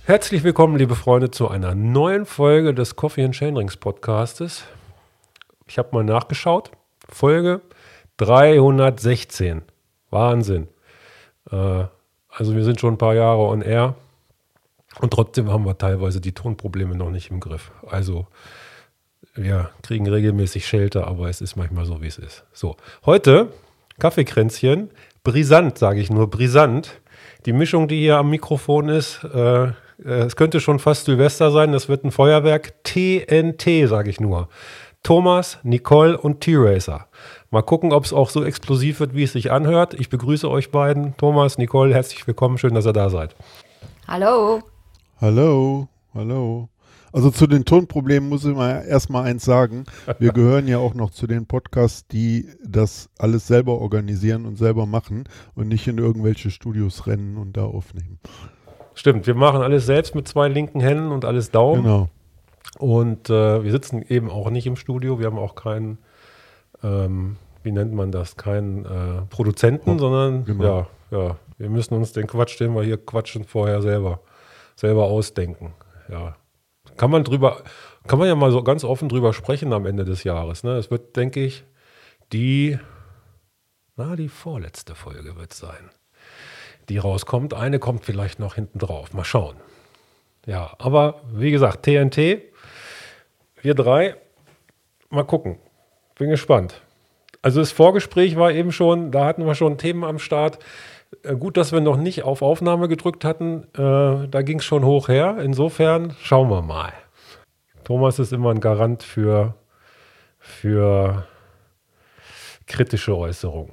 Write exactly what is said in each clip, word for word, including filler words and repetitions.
Herzlich willkommen, liebe Freunde, zu einer neuen Folge des Coffee and Chainrings Podcastes. Ich habe mal nachgeschaut. Folge dreihundertsechzehn. Wahnsinn. Äh, also wir sind schon ein paar Jahre on air und trotzdem haben wir teilweise die Tonprobleme noch nicht im Griff. Also wir kriegen regelmäßig Schelte, aber es ist manchmal so, wie es ist. So, heute Kaffeekränzchen. Brisant, sage ich nur, brisant. Die Mischung, die hier am Mikrofon ist, äh, es könnte schon fast Silvester sein, das wird ein Feuerwerk. T N T, sage ich nur. Thomas, Nicole und T-Racer. Mal gucken, ob es auch so explosiv wird, wie es sich anhört. Ich begrüße euch beiden. Thomas, Nicole, herzlich willkommen. Schön, dass ihr da seid. Hallo. Hallo, hallo. Also zu den Tonproblemen muss ich mal erstmal eins sagen. Wir gehören ja auch noch zu den Podcasts, die das alles selber organisieren und selber machen und nicht in irgendwelche Studios rennen und da aufnehmen. Stimmt, wir machen alles selbst mit zwei linken Händen und alles Daumen. Genau. Und äh, wir sitzen eben auch nicht im Studio. Wir haben auch keinen, ähm, wie nennt man das, keinen äh, Produzenten, oh, sondern genau. ja, ja, wir müssen uns den Quatsch, den wir hier quatschen, vorher selber, selber ausdenken. Ja. Kann man drüber, kann man ja mal so ganz offen drüber sprechen am Ende des Jahres. Ne? Es wird, denke ich, die, na, die vorletzte Folge wird es sein, die rauskommt. Eine kommt vielleicht noch hinten drauf. Mal schauen. Ja, aber wie gesagt, T N T, wir drei, mal gucken. Bin gespannt. Also das Vorgespräch war eben schon, da hatten wir schon Themen am Start. Äh, gut, dass wir noch nicht auf Aufnahme gedrückt hatten. Äh, da ging es schon hoch her. Insofern schauen wir mal. Thomas ist immer ein Garant für, für kritische Äußerungen.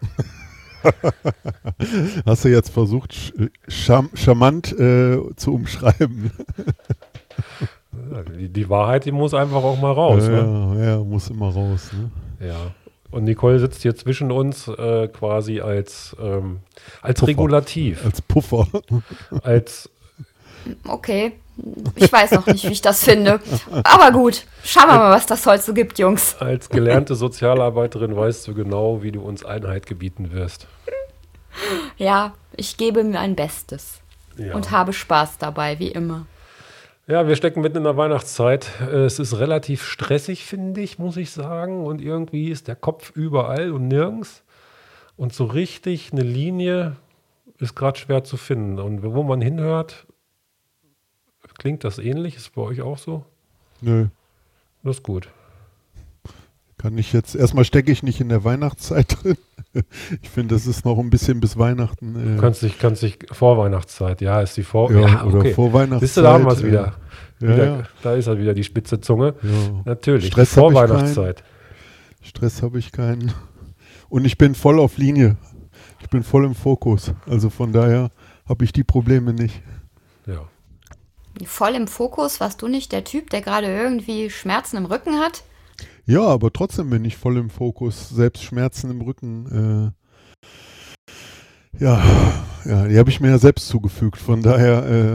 Hast du jetzt versucht, scham- charmant äh, zu umschreiben? Ja, die, die Wahrheit, die muss einfach auch mal raus. Ja, ne? ja, muss immer raus. Ne? Ja. Und Nicole sitzt hier zwischen uns äh, quasi als, ähm, als Puffer. Regulativ. Als Puffer. Als Okay, ich weiß noch nicht, wie ich das finde. Aber gut, schauen wir mal, was das heute so gibt, Jungs. Als gelernte Sozialarbeiterin weißt du genau, wie du uns Einheit gebieten wirst. Ja, ich gebe mir ein Bestes Ja. und habe Spaß dabei, wie immer. Ja, wir stecken mitten in der Weihnachtszeit. Es ist relativ stressig, finde ich, muss ich sagen. Und irgendwie ist der Kopf überall und nirgends. Und so richtig eine Linie ist gerade schwer zu finden. Und wo man hinhört, klingt das ähnlich? Ist bei euch auch so? Nö. Das ist gut. Kann ich jetzt, erstmal stecke ich nicht in der Weihnachtszeit drin. Ich finde, das ist noch ein bisschen bis Weihnachten. Äh, Du kannst dich, kannst dich Vorweihnachtszeit, ja, ist die Vor... ja, ja, oder okay. Vorweihnachtszeit. Siehst du, da haben wir es wieder. Äh, wieder ja, ja. Da ist halt wieder die spitze Zunge. Ja. Natürlich, Stress die hab ich Vorweihnachtszeit. Stress habe ich keinen. Und ich bin voll auf Linie. Ich bin voll im Fokus. Also von daher habe ich die Probleme nicht. Ja. Voll im Fokus, warst du nicht der Typ, der gerade irgendwie Schmerzen im Rücken hat? Ja, aber trotzdem bin ich voll im Fokus. Selbst Schmerzen im Rücken. Äh, ja, ja, die habe ich mir ja selbst zugefügt. Von daher. Äh,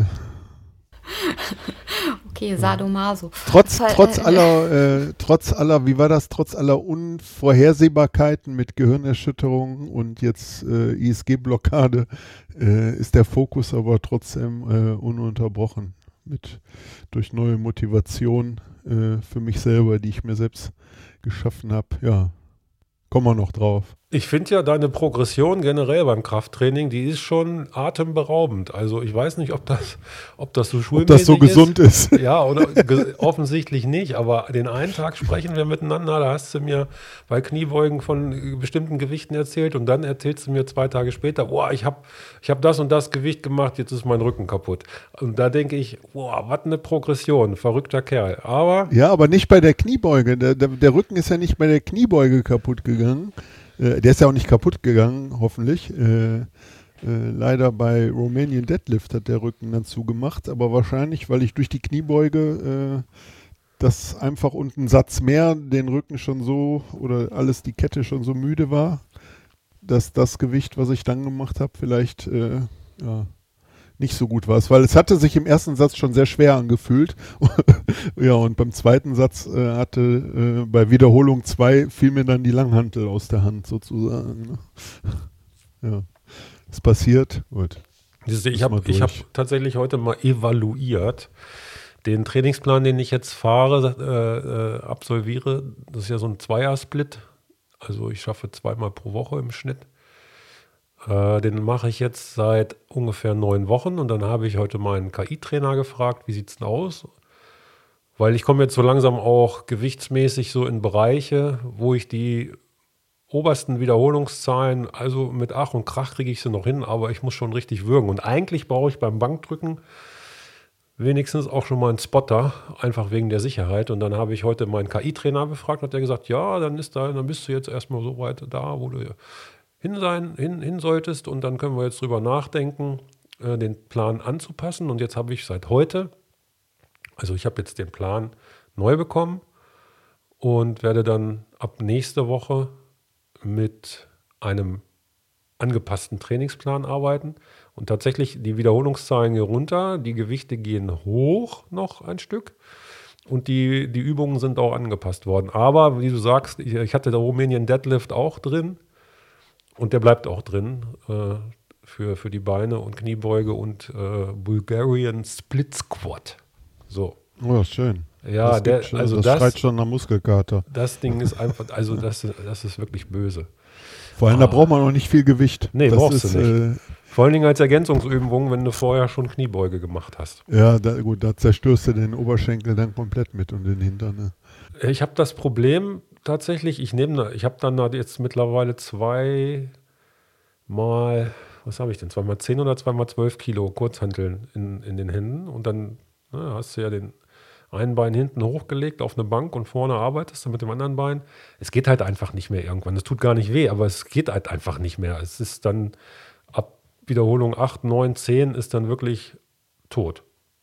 Okay, Sadomaso. Trotz, Voll, trotz äh, aller, äh, trotz aller, wie war das, trotz aller Unvorhersehbarkeiten mit Gehirnerschütterung und jetzt äh, I S G-Blockade, äh, ist der Fokus aber trotzdem äh, ununterbrochen mit durch neue Motivation äh, für mich selber, die ich mir selbst geschaffen habe. Ja, kommen wir noch drauf. Ich finde ja deine Progression generell beim Krafttraining, die ist schon atemberaubend. Also ich weiß nicht, ob das, ob das so schulmäßig Ob das so gesund ist. ist. Ja, oder ge- offensichtlich nicht. Aber den einen Tag sprechen wir miteinander, da hast du mir bei Kniebeugen von bestimmten Gewichten erzählt und dann erzählst du mir zwei Tage später, boah, ich habe ich hab das und das Gewicht gemacht, jetzt ist mein Rücken kaputt. Und da denke ich, boah, was eine Progression, verrückter Kerl. Aber Ja, aber nicht bei der Kniebeuge. Der, der, der Rücken ist ja nicht bei der Kniebeuge kaputt gegangen. Äh, der ist ja auch nicht kaputt gegangen, hoffentlich. Äh, äh, leider bei Romanian Deadlift hat der Rücken dann zugemacht, aber wahrscheinlich, weil ich durch die Kniebeuge äh, das einfach und einen Satz mehr den Rücken schon so oder alles die Kette schon so müde war, dass das Gewicht, was ich dann gemacht habe, vielleicht äh, ja, nicht so gut war. Weil es hatte sich im ersten Satz schon sehr schwer angefühlt. Ja, und beim zweiten Satz äh, hatte äh, bei Wiederholung zwei fiel mir dann die Langhantel aus der Hand sozusagen. Ne? Ja, ist passiert. Gut. Siehste, ich habe hab tatsächlich heute mal evaluiert. Den Trainingsplan, den ich jetzt fahre, äh, absolviere, das ist ja so ein Zweier-Split. Also ich schaffe zweimal pro Woche im Schnitt. Äh, den mache ich jetzt seit ungefähr neun Wochen. Und dann habe ich heute meinen K I-Trainer gefragt, wie sieht es denn aus? Weil ich komme jetzt so langsam auch gewichtsmäßig so in Bereiche, wo ich die obersten Wiederholungszahlen, also mit Ach und Krach kriege ich sie noch hin, aber ich muss schon richtig würgen. Und eigentlich brauche ich beim Bankdrücken wenigstens auch schon mal einen Spotter, einfach wegen der Sicherheit. Und dann habe ich heute meinen K I-Trainer befragt, hat der gesagt, ja, dann ist da, dann bist du jetzt erstmal so weit da, wo du hin sein, hin, hin solltest. Und dann können wir jetzt drüber nachdenken, äh, den Plan anzupassen. Und jetzt habe ich seit heute, also ich habe jetzt den Plan neu bekommen und werde dann ab nächste Woche mit einem angepassten Trainingsplan arbeiten. Und tatsächlich, die Wiederholungszahlen gehen runter, die Gewichte gehen hoch noch ein Stück und die, die Übungen sind auch angepasst worden. Aber wie du sagst, ich, ich hatte der Romanian Deadlift auch drin und der bleibt auch drin äh, für, für die Beine und Kniebeuge und äh, Bulgarian Split Squat. So. Oh, schön. Ja, das der, schon, also das, das schreit schon nach Muskelkater. Das Ding ist einfach, also das, das ist wirklich böse. Vor allem, ah. da braucht man noch nicht viel Gewicht. Nee, das brauchst ist, du nicht. Äh, Vor allen Dingen als Ergänzungsübung, wenn du vorher schon Kniebeuge gemacht hast. Ja, da, gut, da zerstörst du den Oberschenkel dann komplett mit und den Hintern. Ne? Ich habe das Problem tatsächlich, ich nehme, ich habe dann jetzt mittlerweile zwei mal, was habe ich denn, zweimal zehn oder zweimal zwölf Kilo Kurzhanteln in, in den Händen und dann na, hast du ja den ein Bein hinten hochgelegt auf eine Bank und vorne arbeitest du mit dem anderen Bein. Es geht halt einfach nicht mehr irgendwann. Es tut gar nicht weh, aber es geht halt einfach nicht mehr. Es ist dann ab Wiederholung acht, neun, zehn ist dann wirklich tot.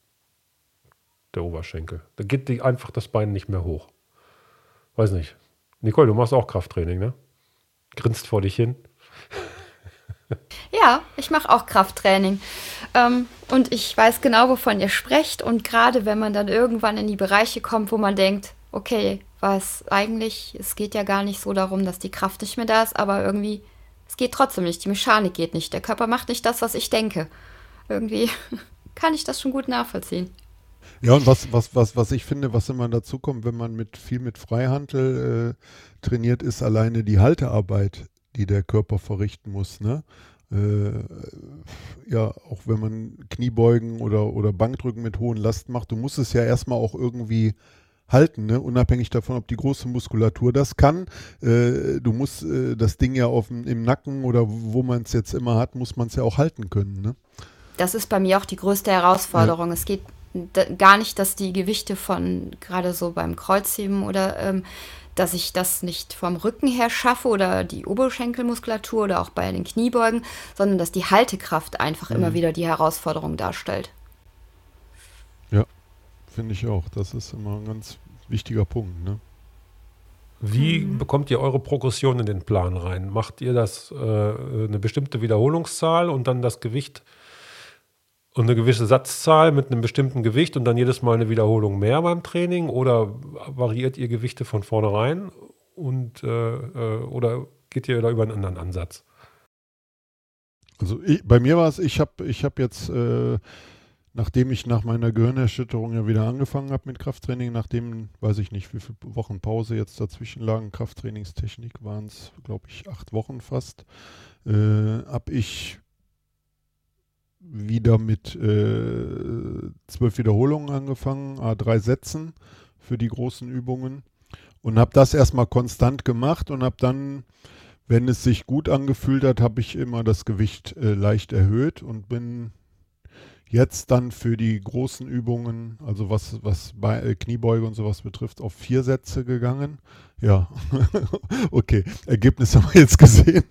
Der Oberschenkel. Da geht die einfach das Bein nicht mehr hoch. Weiß nicht. Nicole, du machst auch Krafttraining, ne? Grinst vor dich hin. Ja, ich mache auch Krafttraining. Ähm, und ich weiß genau, wovon ihr sprecht. Und gerade wenn man dann irgendwann in die Bereiche kommt, wo man denkt, okay, was eigentlich, es geht ja gar nicht so darum, dass die Kraft nicht mehr da ist, aber irgendwie, es geht trotzdem nicht, die Mechanik geht nicht, der Körper macht nicht das, was ich denke. Irgendwie kann ich das schon gut nachvollziehen. Ja, und was, was, was, was ich finde, was immer dazu kommt, wenn man mit viel mit Freihantel äh, trainiert, ist alleine die Haltearbeit, die der Körper verrichten muss, ne? Äh, ja, auch wenn man Kniebeugen oder, oder Bankdrücken mit hohen Lasten macht, du musst es ja erstmal auch irgendwie halten, ne? Unabhängig davon, ob die große Muskulatur das kann. Äh, du musst äh, das Ding ja auf, im Nacken oder wo man es jetzt immer hat, muss man es ja auch halten können, ne? Das ist bei mir auch die größte Herausforderung. Ja. Es geht d- gar nicht, dass die Gewichte von, gerade so beim Kreuzheben oder ähm, dass ich das nicht vom Rücken her schaffe oder die Oberschenkelmuskulatur oder auch bei den Kniebeugen, sondern dass die Haltekraft einfach mhm. immer wieder die Herausforderung darstellt. Ja, finde ich auch. Das ist immer ein ganz wichtiger Punkt, ne? Wie mhm. bekommt ihr eure Progression in den Plan rein? Macht ihr das äh, eine bestimmte Wiederholungszahl und dann das Gewicht und eine gewisse Satzzahl mit einem bestimmten Gewicht und dann jedes Mal eine Wiederholung mehr beim Training oder variiert ihr Gewichte von vornherein und äh, äh, oder geht ihr da über einen anderen Ansatz? Also ich, bei mir war es, ich habe ich hab jetzt, äh, nachdem ich nach meiner Gehirnerschütterung ja wieder angefangen habe mit Krafttraining, nachdem, weiß ich nicht, wie viele Wochen Pause jetzt dazwischen lagen, Krafttrainingstechnik waren es, glaube ich, acht Wochen fast, äh, habe ich wieder mit äh, zwölf Wiederholungen angefangen, a drei Sätzen für die großen Übungen und habe das erstmal konstant gemacht und habe dann, wenn es sich gut angefühlt hat, habe ich immer das Gewicht äh, leicht erhöht und bin jetzt dann für die großen Übungen, also was, was bei äh, Kniebeuge und sowas betrifft, auf vier Sätze gegangen. Ja, okay, Ergebnis haben wir jetzt gesehen.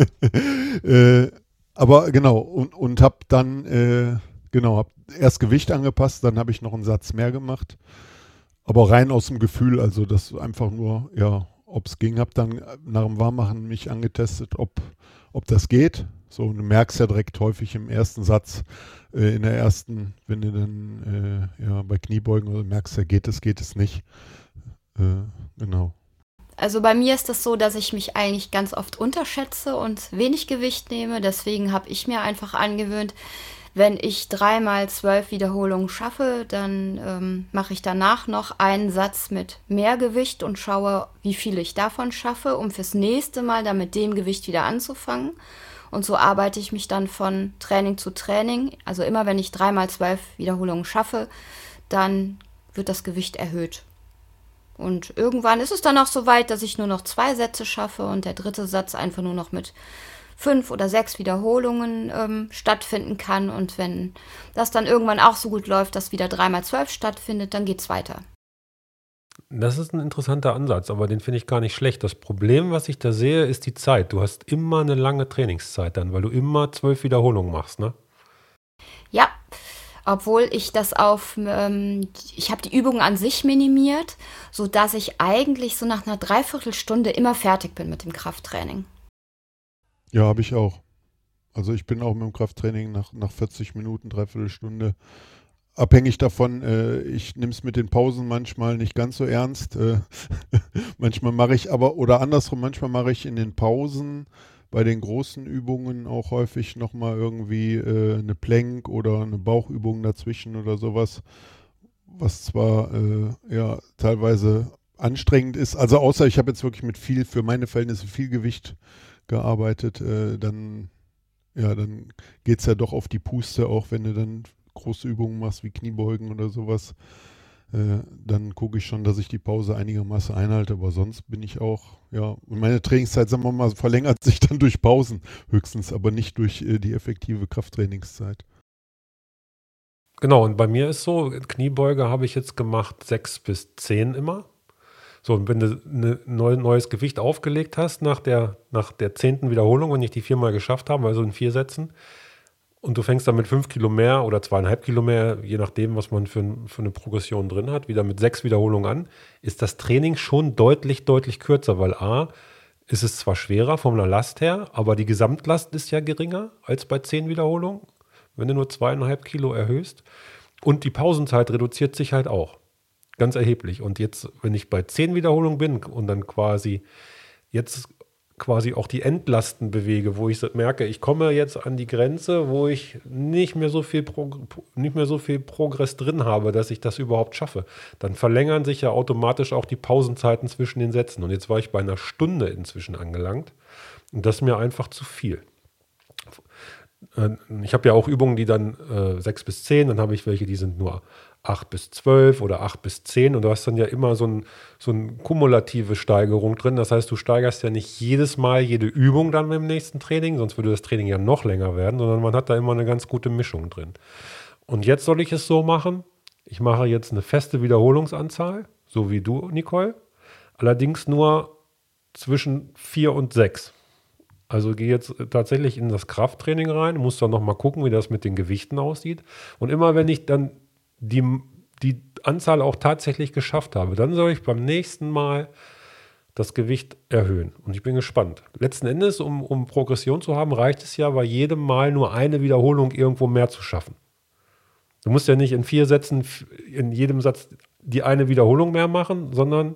äh, Aber genau, und, und habe dann, äh, genau, habe erst Gewicht angepasst, dann habe ich noch einen Satz mehr gemacht. Aber rein aus dem Gefühl, also das einfach nur, ja, ob es ging, habe dann nach dem Warmmachen mich angetestet, ob, ob das geht. So, und du merkst ja direkt häufig im ersten Satz, äh, in der ersten, wenn du dann äh, ja, bei Kniebeugen oder merkst ja, geht es, geht es nicht. Äh, genau. Also bei mir ist das so, dass ich mich eigentlich ganz oft unterschätze und wenig Gewicht nehme. Deswegen habe ich mir einfach angewöhnt, Wenn ich dreimal zwölf Wiederholungen schaffe, dann ähm, mache ich danach noch einen Satz mit mehr Gewicht und schaue, wie viel ich davon schaffe, um fürs nächste Mal dann mit dem Gewicht wieder anzufangen. Und so arbeite ich mich dann von Training zu Training. Also immer wenn ich dreimal zwölf Wiederholungen schaffe, dann wird das Gewicht erhöht. Und irgendwann ist es dann auch so weit, dass ich nur noch zwei Sätze schaffe und der dritte Satz einfach nur noch mit fünf oder sechs Wiederholungen ähm, stattfinden kann. Und wenn das dann irgendwann auch so gut läuft, dass wieder dreimal zwölf stattfindet, dann geht's weiter. Das ist ein interessanter Ansatz, aber den finde ich gar nicht schlecht. Das Problem, was ich da sehe, ist die Zeit. Du hast immer eine lange Trainingszeit dann, weil du immer zwölf Wiederholungen machst, ne? Ja, obwohl ich das auf, ähm, ich habe die Übungen an sich minimiert, sodass ich eigentlich so nach einer Dreiviertelstunde immer fertig bin mit dem Krafttraining. Ja, habe ich auch. Also ich bin auch mit dem Krafttraining nach, nach vierzig Minuten, Dreiviertelstunde abhängig davon. Äh, ich nehme es mit den Pausen manchmal nicht ganz so ernst. Äh, manchmal mache ich aber, oder andersrum, manchmal mache ich in den Pausen bei den großen Übungen auch häufig nochmal irgendwie äh, eine Plank oder eine Bauchübung dazwischen oder sowas, was zwar äh, ja teilweise anstrengend ist. Also außer ich habe jetzt wirklich mit viel, für meine Verhältnisse viel Gewicht gearbeitet, äh, dann, ja, dann geht es ja doch auf die Puste, auch wenn du dann große Übungen machst wie Kniebeugen oder sowas. Äh, dann gucke ich schon, dass ich die Pause einigermaßen einhalte, aber sonst bin ich auch, ja, meine Trainingszeit, sagen wir mal, verlängert sich dann durch Pausen höchstens, aber nicht durch äh, die effektive Krafttrainingszeit. Genau, und bei mir ist so, Kniebeuge habe ich jetzt gemacht sechs bis zehn immer. So, und wenn du ein neu, neues Gewicht aufgelegt hast nach der, nach der zehnten Wiederholung, wenn ich die viermal geschafft habe, also in vier Sätzen, und du fängst dann mit fünf Kilo mehr oder zweieinhalb Kilo mehr, je nachdem, was man für, für eine Progression drin hat, wieder mit sechs Wiederholungen an, ist das Training schon deutlich, deutlich kürzer, weil A, ist es zwar schwerer von der Last her, aber die Gesamtlast ist ja geringer als bei zehn Wiederholungen, wenn du nur zweieinhalb Kilo erhöhst. Und die Pausenzeit reduziert sich halt auch. Ganz erheblich. Und jetzt, wenn ich bei zehn Wiederholungen bin und dann quasi jetzt quasi auch die Endlasten bewege, wo ich merke, ich komme jetzt an die Grenze, wo ich nicht mehr so viel Pro- nicht mehr so viel Progress drin habe, dass ich das überhaupt schaffe, dann verlängern sich ja automatisch auch die Pausenzeiten zwischen den Sätzen. Und jetzt war ich bei einer Stunde inzwischen angelangt. Und das ist mir einfach zu viel. Ich habe ja auch Übungen, die dann äh, sechs bis zehn, dann habe ich welche, die sind nur acht bis zwölf oder acht bis zehn und du hast dann ja immer so, ein, so eine kumulative Steigerung drin. Das heißt, du steigerst ja nicht jedes Mal jede Übung dann beim nächsten Training, sonst würde das Training ja noch länger werden, sondern man hat da immer eine ganz gute Mischung drin. Und jetzt soll ich es so machen, ich mache jetzt eine feste Wiederholungsanzahl, so wie du, Nicole, allerdings nur zwischen vier und sechs. Also gehe jetzt tatsächlich in das Krafttraining rein, muss dann nochmal gucken, wie das mit den Gewichten aussieht. Und immer wenn ich dann die, die Anzahl auch tatsächlich geschafft habe, dann soll ich beim nächsten Mal das Gewicht erhöhen. Und ich bin gespannt. Letzten Endes, um, um Progression zu haben, reicht es ja bei jedem Mal nur eine Wiederholung irgendwo mehr zu schaffen. Du musst ja nicht in vier Sätzen, in jedem Satz die eine Wiederholung mehr machen, sondern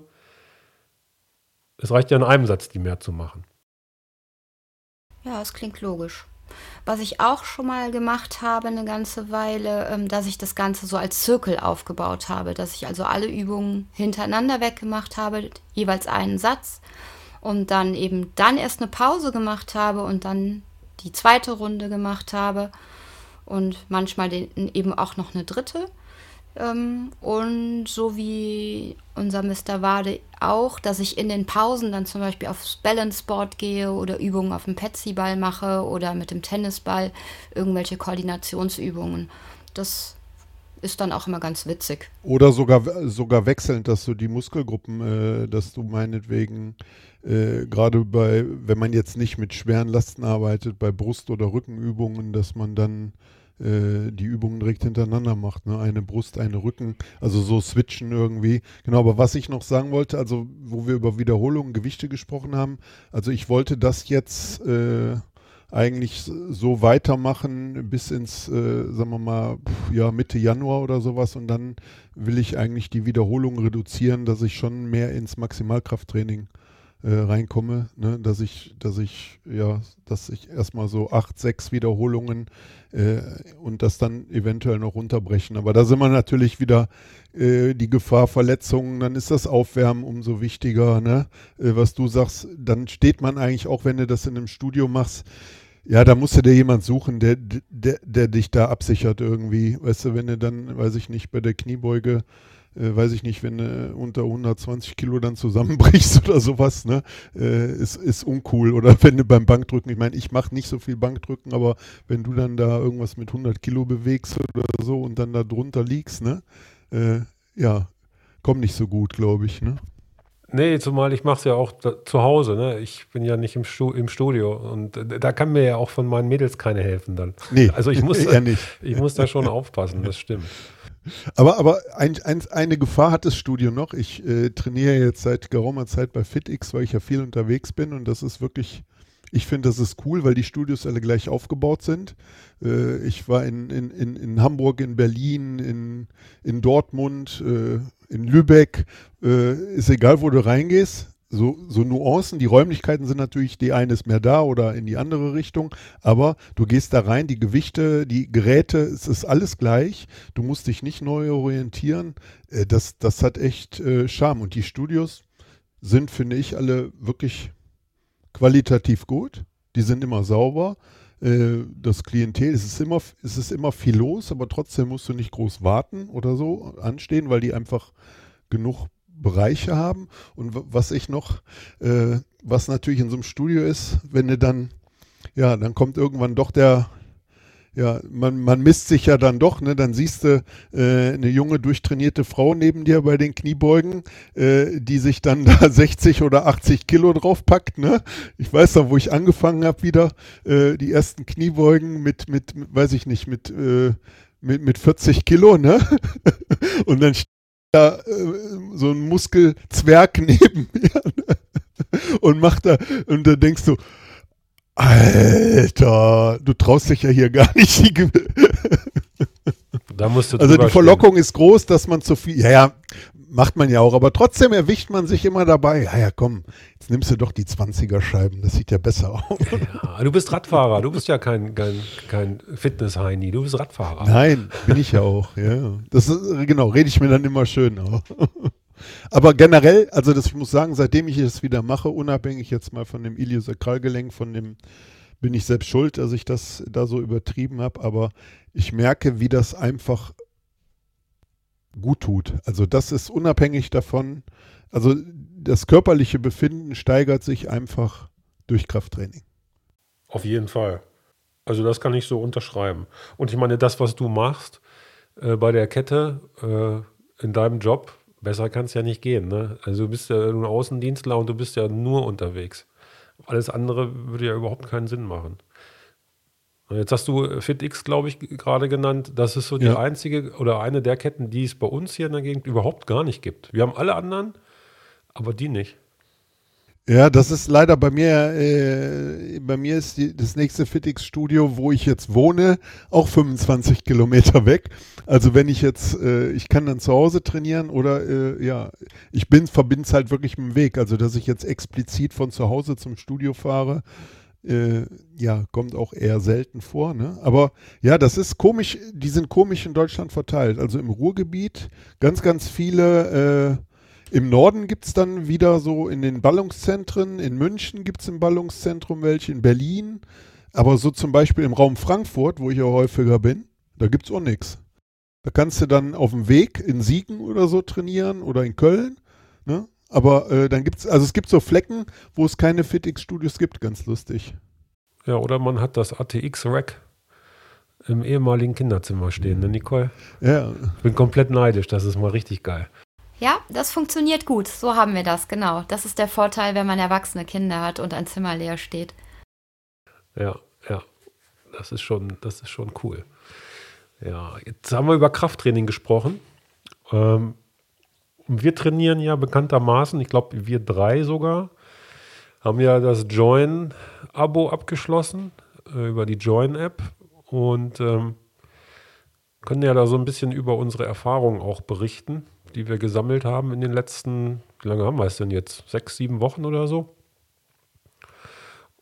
es reicht ja in einem Satz, die mehr zu machen. Ja, das klingt logisch. Was ich auch schon mal gemacht habe eine ganze Weile, ähm, dass ich das Ganze so als Zirkel aufgebaut habe, dass ich also alle Übungen hintereinander weggemacht habe, jeweils einen Satz und dann eben dann erst eine Pause gemacht habe und dann die zweite Runde gemacht habe und manchmal den, eben auch noch eine dritte. Ähm, und so wie unser Mister Wade auch, dass ich in den Pausen dann zum Beispiel aufs Balanceboard gehe oder Übungen auf dem Petsy-Ball mache oder mit dem Tennisball irgendwelche Koordinationsübungen. Das ist dann auch immer ganz witzig. Oder sogar, sogar wechselnd, dass du die Muskelgruppen, äh, dass du meinetwegen äh, gerade bei, wenn man jetzt nicht mit schweren Lasten arbeitet, bei Brust- oder Rückenübungen, dass man dann die Übungen direkt hintereinander macht, ne? Eine Brust, eine Rücken, also so switchen irgendwie. Genau, aber was ich noch sagen wollte, also wo wir über Wiederholungen, Gewichte gesprochen haben, also ich wollte das jetzt äh, eigentlich so weitermachen bis ins, äh, sagen wir mal, ja, Mitte Januar oder sowas und dann will ich eigentlich die Wiederholungen reduzieren, dass ich schon mehr ins Maximalkrafttraining äh, reinkomme, ne? dass ich, dass ich, ja, dass ich erstmal so acht, sechs Wiederholungen äh, und das dann eventuell noch runterbrechen. Aber da sind wir natürlich wieder äh, die Gefahr Verletzungen, dann ist das Aufwärmen umso wichtiger, ne? Äh, was du sagst, dann steht man eigentlich auch, wenn du das in einem Studio machst, ja, da musst du dir jemand suchen, der, der, der dich da absichert irgendwie. Weißt du, wenn du dann, weiß ich nicht, bei der Kniebeuge Äh, weiß ich nicht, wenn du unter hundertzwanzig Kilo dann zusammenbrichst oder sowas, ne, äh, ist, ist uncool. Oder wenn du beim Bankdrücken, ich meine, ich mache nicht so viel Bankdrücken, aber wenn du dann da irgendwas mit hundert Kilo bewegst oder so und dann da drunter liegst, ne, äh, ja, kommt nicht so gut, glaube ich, ne. Nee, zumal ich mache es ja auch da, zu Hause, ne? Ich bin ja nicht im, Stu im Studio und äh, da kann mir ja auch von meinen Mädels keine helfen dann. Nee, also ich muss, eher nicht. Ich muss da schon aufpassen, das stimmt. Aber, aber ein, ein, eine Gefahr hat das Studio noch. Ich äh, trainiere jetzt seit geraumer Zeit bei FitX, weil ich ja viel unterwegs bin und das ist wirklich, ich finde, das ist cool, weil die Studios alle gleich aufgebaut sind. Äh, ich war in, in, in, in Hamburg, in Berlin, in, in Dortmund, äh, in Lübeck. Äh, ist egal, wo du reingehst. So, so Nuancen, die Räumlichkeiten sind natürlich, die eine ist mehr da oder in die andere Richtung, aber du gehst da rein, die Gewichte, die Geräte, es ist alles gleich, du musst dich nicht neu orientieren, äh, das, das hat echt äh, Charme und die Studios sind, finde ich, alle wirklich qualitativ gut, die sind immer sauber, äh, das Klientel, es ist, immer, es ist immer viel los, aber trotzdem musst du nicht groß warten oder so anstehen, weil die einfach genug Bereiche haben. Und was ich noch, äh, was natürlich in so einem Studio ist, wenn du dann, ja, dann kommt irgendwann doch der, ja, man, man misst sich ja dann doch, ne, dann siehst du äh, eine junge, durchtrainierte Frau neben dir bei den Kniebeugen, äh, die sich dann da sechzig oder achtzig Kilo draufpackt, ne. Ich weiß noch, wo ich angefangen habe wieder, äh, die ersten Kniebeugen mit, mit, mit, weiß ich nicht, mit, äh, mit, mit vierzig Kilo, ne. Und dann da äh, so ein Muskelzwerg neben mir und macht da, und da denkst du, Alter, du traust dich ja hier gar nicht. Da musst du also die Verlockung stehen. Ist groß, dass man zu viel, ja, ja, macht man ja auch, aber trotzdem erwischt man sich immer dabei, ja, ja, komm, jetzt nimmst du doch die zwanziger-Scheiben, das sieht ja besser aus. Ja, du bist Radfahrer, du bist ja kein, kein, kein Fitness-Heini, du bist Radfahrer. Nein, bin ich ja auch, ja. Das ist, genau, rede ich mir dann immer schön auch. Aber generell, also das, ich muss sagen, seitdem ich es wieder mache, unabhängig jetzt mal von dem Iliosakralgelenk, von dem bin ich selbst schuld, dass ich das da so übertrieben habe, aber ich merke, wie das einfach gut tut. Also das ist unabhängig davon, also das körperliche Befinden steigert sich einfach durch Krafttraining. Auf jeden Fall. Also das kann ich so unterschreiben. Und ich meine, das, was du machst äh, bei der Kette äh, in deinem Job, besser kann es ja nicht gehen. Ne? Also du bist ja ein Außendienstler und du bist ja nur unterwegs. Alles andere würde ja überhaupt keinen Sinn machen. Jetzt hast du FitX, glaube ich, gerade genannt. Das ist so die ja. einzige oder eine der Ketten, die es bei uns hier in der Gegend überhaupt gar nicht gibt. Wir haben alle anderen, aber die nicht. Ja, das ist leider bei mir, äh, bei mir ist die, das nächste FitX-Studio, wo ich jetzt wohne, auch fünfundzwanzig Kilometer weg. Also wenn ich jetzt, äh, ich kann dann zu Hause trainieren oder, äh, ja, ich bin, verbinde es halt wirklich mit dem Weg. Also dass ich jetzt explizit von zu Hause zum Studio fahre, Äh, ja, kommt auch eher selten vor, ne? Aber ja, das ist komisch, die sind komisch in Deutschland verteilt. Also im Ruhrgebiet ganz, ganz viele, äh, im Norden gibt es dann wieder so in den Ballungszentren, in München gibt es im Ballungszentrum welche, in Berlin, aber so zum Beispiel im Raum Frankfurt, wo ich ja häufiger bin, da gibt es auch nichts. Da kannst du dann auf dem Weg in Siegen oder so trainieren oder in Köln, ne? Aber äh, dann gibt's, also es gibt so Flecken, wo es keine FitX-Studios gibt, ganz lustig. Ja, oder man hat das A T X-Rack im ehemaligen Kinderzimmer stehen, ne Nicole? Ja. Ich bin komplett neidisch, das ist mal richtig geil. Ja, das funktioniert gut, so haben wir das, genau. Das ist der Vorteil, wenn man erwachsene Kinder hat und ein Zimmer leer steht. Ja, ja, das ist schon, das ist schon cool. Ja, jetzt haben wir über Krafttraining gesprochen. Ähm, Wir trainieren ja bekanntermaßen, ich glaube wir drei sogar, haben ja das Join-Abo abgeschlossen äh, über die Join-App und ähm, können ja da so ein bisschen über unsere Erfahrungen auch berichten, die wir gesammelt haben in den letzten, wie lange haben wir es denn jetzt? Sechs, sieben Wochen oder so?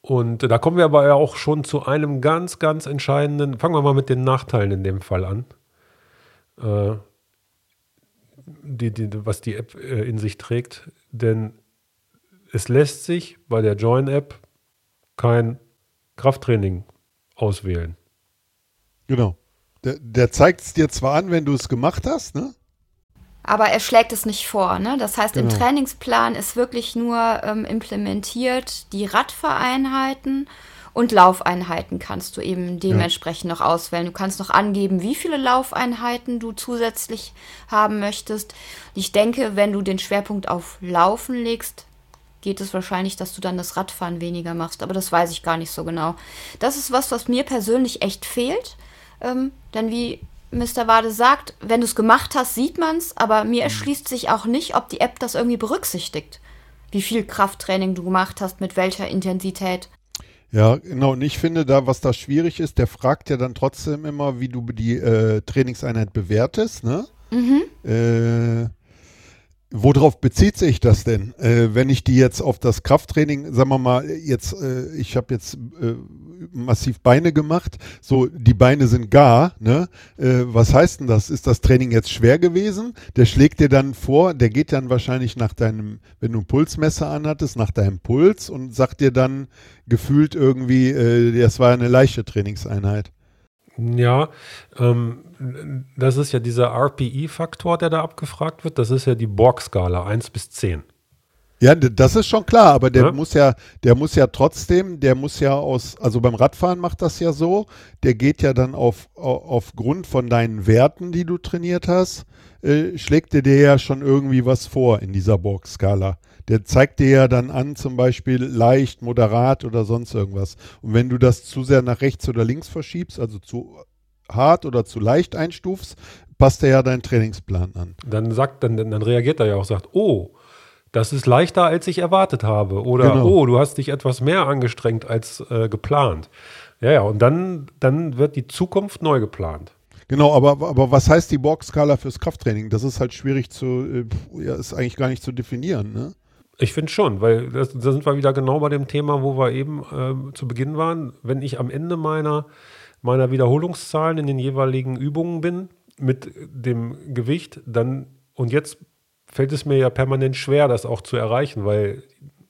Und da kommen wir aber ja auch schon zu einem ganz, ganz entscheidenden, fangen wir mal mit den Nachteilen in dem Fall an, äh, die, die, was die App äh, in sich trägt. Denn es lässt sich bei der Join-App kein Krafttraining auswählen. Genau. Der, der zeigt es dir zwar an, wenn du es gemacht hast, ne? Aber er schlägt es nicht vor, ne? Das heißt, Genau. im Trainingsplan ist wirklich nur ähm, implementiert die Radfahreinheiten und Laufeinheiten kannst du eben dementsprechend ja. noch auswählen. Du kannst noch angeben, wie viele Laufeinheiten du zusätzlich haben möchtest. Ich denke, wenn du den Schwerpunkt auf Laufen legst, geht es wahrscheinlich, dass du dann das Radfahren weniger machst. Aber das weiß ich gar nicht so genau. Das ist was, was mir persönlich echt fehlt. Ähm, denn wie Mister Wade sagt, wenn du es gemacht hast, sieht man es, aber mir erschließt sich auch nicht, ob die App das irgendwie berücksichtigt. Wie viel Krafttraining du gemacht hast, mit welcher Intensität. Ja, genau. Und ich finde da, was da schwierig ist, der fragt ja dann trotzdem immer, wie du die äh, Trainingseinheit bewertest, ne? Mhm. Äh, worauf bezieht sich das denn? Äh, wenn ich die jetzt auf das Krafttraining, sagen wir mal, jetzt, äh, ich habe jetzt äh, massiv Beine gemacht, so die Beine sind gar, ne? Äh, was heißt denn das? Ist das Training jetzt schwer gewesen? Der schlägt dir dann vor, der geht dann wahrscheinlich nach deinem, wenn du ein Pulsmesser anhattest, nach deinem Puls und sagt dir dann gefühlt irgendwie, äh, das war eine leichte Trainingseinheit. Ja, ähm, das ist ja dieser R P E-Faktor, der da abgefragt wird. Das ist ja die Borg-Skala, eins bis zehn. Ja, das ist schon klar, aber der ja? muss ja, der muss ja trotzdem, der muss ja aus, also beim Radfahren macht das ja so, der geht ja dann auf, aufgrund von deinen Werten, die du trainiert hast, äh, schlägt der dir ja schon irgendwie was vor in dieser Borg-Skala. Der zeigt dir ja dann an, zum Beispiel leicht, moderat oder sonst irgendwas. Und wenn du das zu sehr nach rechts oder links verschiebst, also zu hart oder zu leicht einstufst, passt er ja deinen Trainingsplan an. Dann sagt, dann, dann reagiert er ja auch, sagt, oh, das ist leichter, als ich erwartet habe. Oder, genau. oh, du hast dich etwas mehr angestrengt als äh, geplant. Ja, ja, und dann, dann wird die Zukunft neu geplant. Genau, aber, aber was heißt die Borg-Skala fürs Krafttraining? Das ist halt schwierig zu, äh, ja, ist eigentlich gar nicht zu definieren, ne? Ich finde schon, weil das, da sind wir wieder genau bei dem Thema, wo wir eben äh, zu Beginn waren. Wenn ich am Ende meiner, meiner Wiederholungszahlen in den jeweiligen Übungen bin, mit dem Gewicht, dann, und jetzt fällt es mir ja permanent schwer, das auch zu erreichen, weil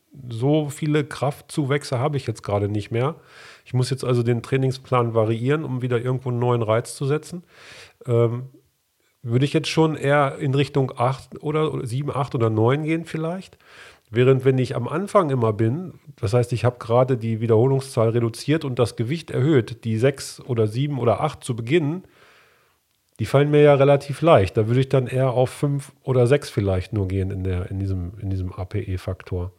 so viele Kraftzuwächse habe ich jetzt gerade nicht mehr. Ich muss jetzt also den Trainingsplan variieren, um wieder irgendwo einen neuen Reiz zu setzen. Ähm, würde ich jetzt schon eher in Richtung acht oder sieben, acht oder neun gehen vielleicht. Während wenn ich am Anfang immer bin, das heißt, ich habe gerade die Wiederholungszahl reduziert und das Gewicht erhöht, die sechs oder sieben oder acht zu beginnen, die fallen mir ja relativ leicht. Da würde ich dann eher auf fünf oder sechs vielleicht nur gehen in, der, in diesem, in diesem A P E-Faktor.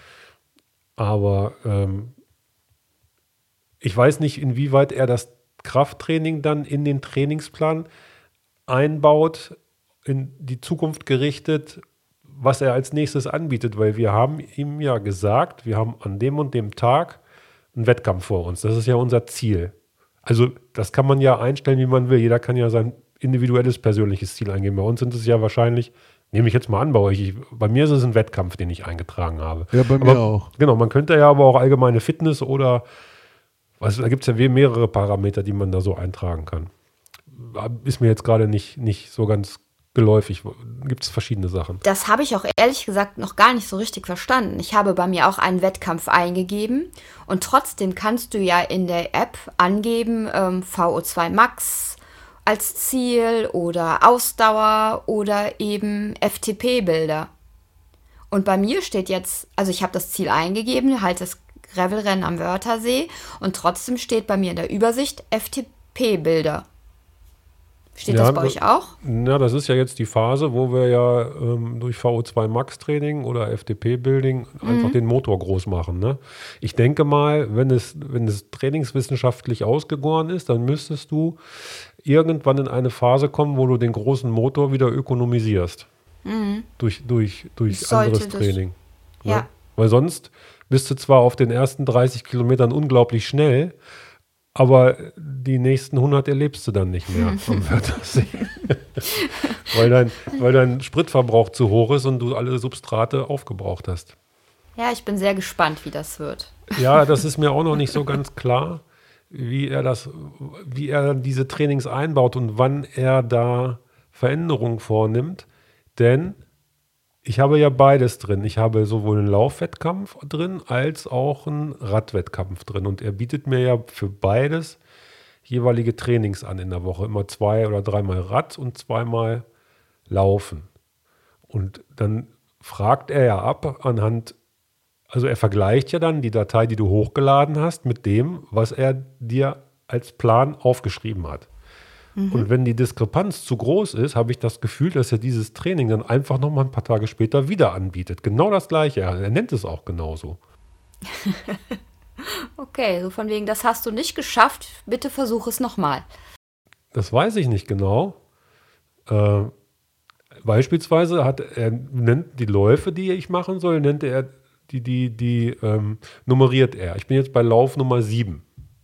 Aber ähm, ich weiß nicht, inwieweit er das Krafttraining dann in den Trainingsplan einbaut, in die Zukunft gerichtet, was er als nächstes anbietet, weil wir haben ihm ja gesagt, wir haben an dem und dem Tag einen Wettkampf vor uns. Das ist ja unser Ziel. Also das kann man ja einstellen, wie man will. Jeder kann ja sein individuelles, persönliches Ziel eingeben. Bei uns sind es ja wahrscheinlich, nehme ich jetzt mal an, bei euch, ich, bei mir ist es ein Wettkampf, den ich eingetragen habe. Ja, bei mir aber, auch. Genau, man könnte ja aber auch allgemeine Fitness oder, was, da gibt es ja mehrere Parameter, die man da so eintragen kann. Ist mir jetzt gerade nicht, nicht so ganz geläufig. Gibt es verschiedene Sachen. Das habe ich auch ehrlich gesagt noch gar nicht so richtig verstanden. Ich habe bei mir auch einen Wettkampf eingegeben und trotzdem kannst du ja in der App angeben, ähm, V O zwei Max als Ziel oder Ausdauer oder eben F T P-Bilder. Und bei mir steht jetzt, also ich habe das Ziel eingegeben, halt das Gravelrennen am Wörthersee und trotzdem steht bei mir in der Übersicht F T P-Bilder. Steht ja, das bei euch auch? Ja, das ist ja jetzt die Phase, wo wir ja ähm, durch V O zwei Max Training oder F T P-Building mhm. einfach den Motor groß machen. Ne? Ich denke mal, wenn es, wenn es trainingswissenschaftlich ausgegoren ist, dann müsstest du irgendwann in eine Phase kommen, wo du den großen Motor wieder ökonomisierst. Mhm. Durch, durch, durch anderes Training. Das, ja. Ne? Weil sonst bist du zwar auf den ersten dreißig Kilometern unglaublich schnell, aber die nächsten hundert erlebst du dann nicht mehr am Wörthersee. weil, dein, weil dein Spritverbrauch zu hoch ist und du alle Substrate aufgebraucht hast. Ja, ich bin sehr gespannt, wie das wird. Ja, das ist mir auch noch nicht so ganz klar, wie er das, wie er diese Trainings einbaut und wann er da Veränderungen vornimmt. Denn ich habe ja beides drin. Ich habe sowohl einen Laufwettkampf drin, als auch einen Radwettkampf drin. Und er bietet mir ja für beides jeweilige Trainings an in der Woche. Immer zwei oder dreimal Rad und zweimal Laufen. Und dann fragt er ja ab anhand, also er vergleicht ja dann die Datei, die du hochgeladen hast, mit dem, was er dir als Plan aufgeschrieben hat. Mhm. Und wenn die Diskrepanz zu groß ist, habe ich das Gefühl, dass er dieses Training dann einfach noch mal ein paar Tage später wieder anbietet. Genau das Gleiche. Er nennt es auch genauso. Okay, so von wegen, das hast du nicht geschafft, bitte versuch es nochmal. Das weiß ich nicht genau. Äh, beispielsweise hat er nennt die Läufe, die ich machen soll, nennt er die, die, die ähm, nummeriert er. Ich bin jetzt bei Lauf Nummer sieben.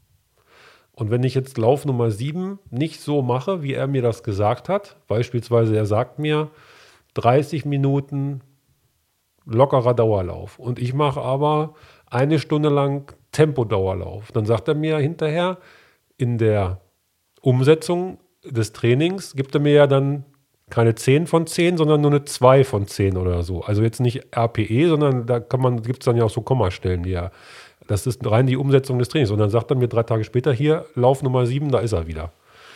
Und wenn ich jetzt Lauf Nummer sieben nicht so mache, wie er mir das gesagt hat, beispielsweise er sagt mir dreißig Minuten lockerer Dauerlauf und ich mache aber eine Stunde lang Tempodauerlauf, dann sagt er mir hinterher, in der Umsetzung des Trainings gibt er mir ja dann keine zehn von zehn, sondern nur eine zwei von zehn oder so. Also jetzt nicht R P E, sondern da kann man, gibt es dann ja auch so Kommastellen, die ja, das ist rein die Umsetzung des Trainings. Und dann sagt er mir drei Tage später, hier, Lauf Nummer sieben, da ist er wieder.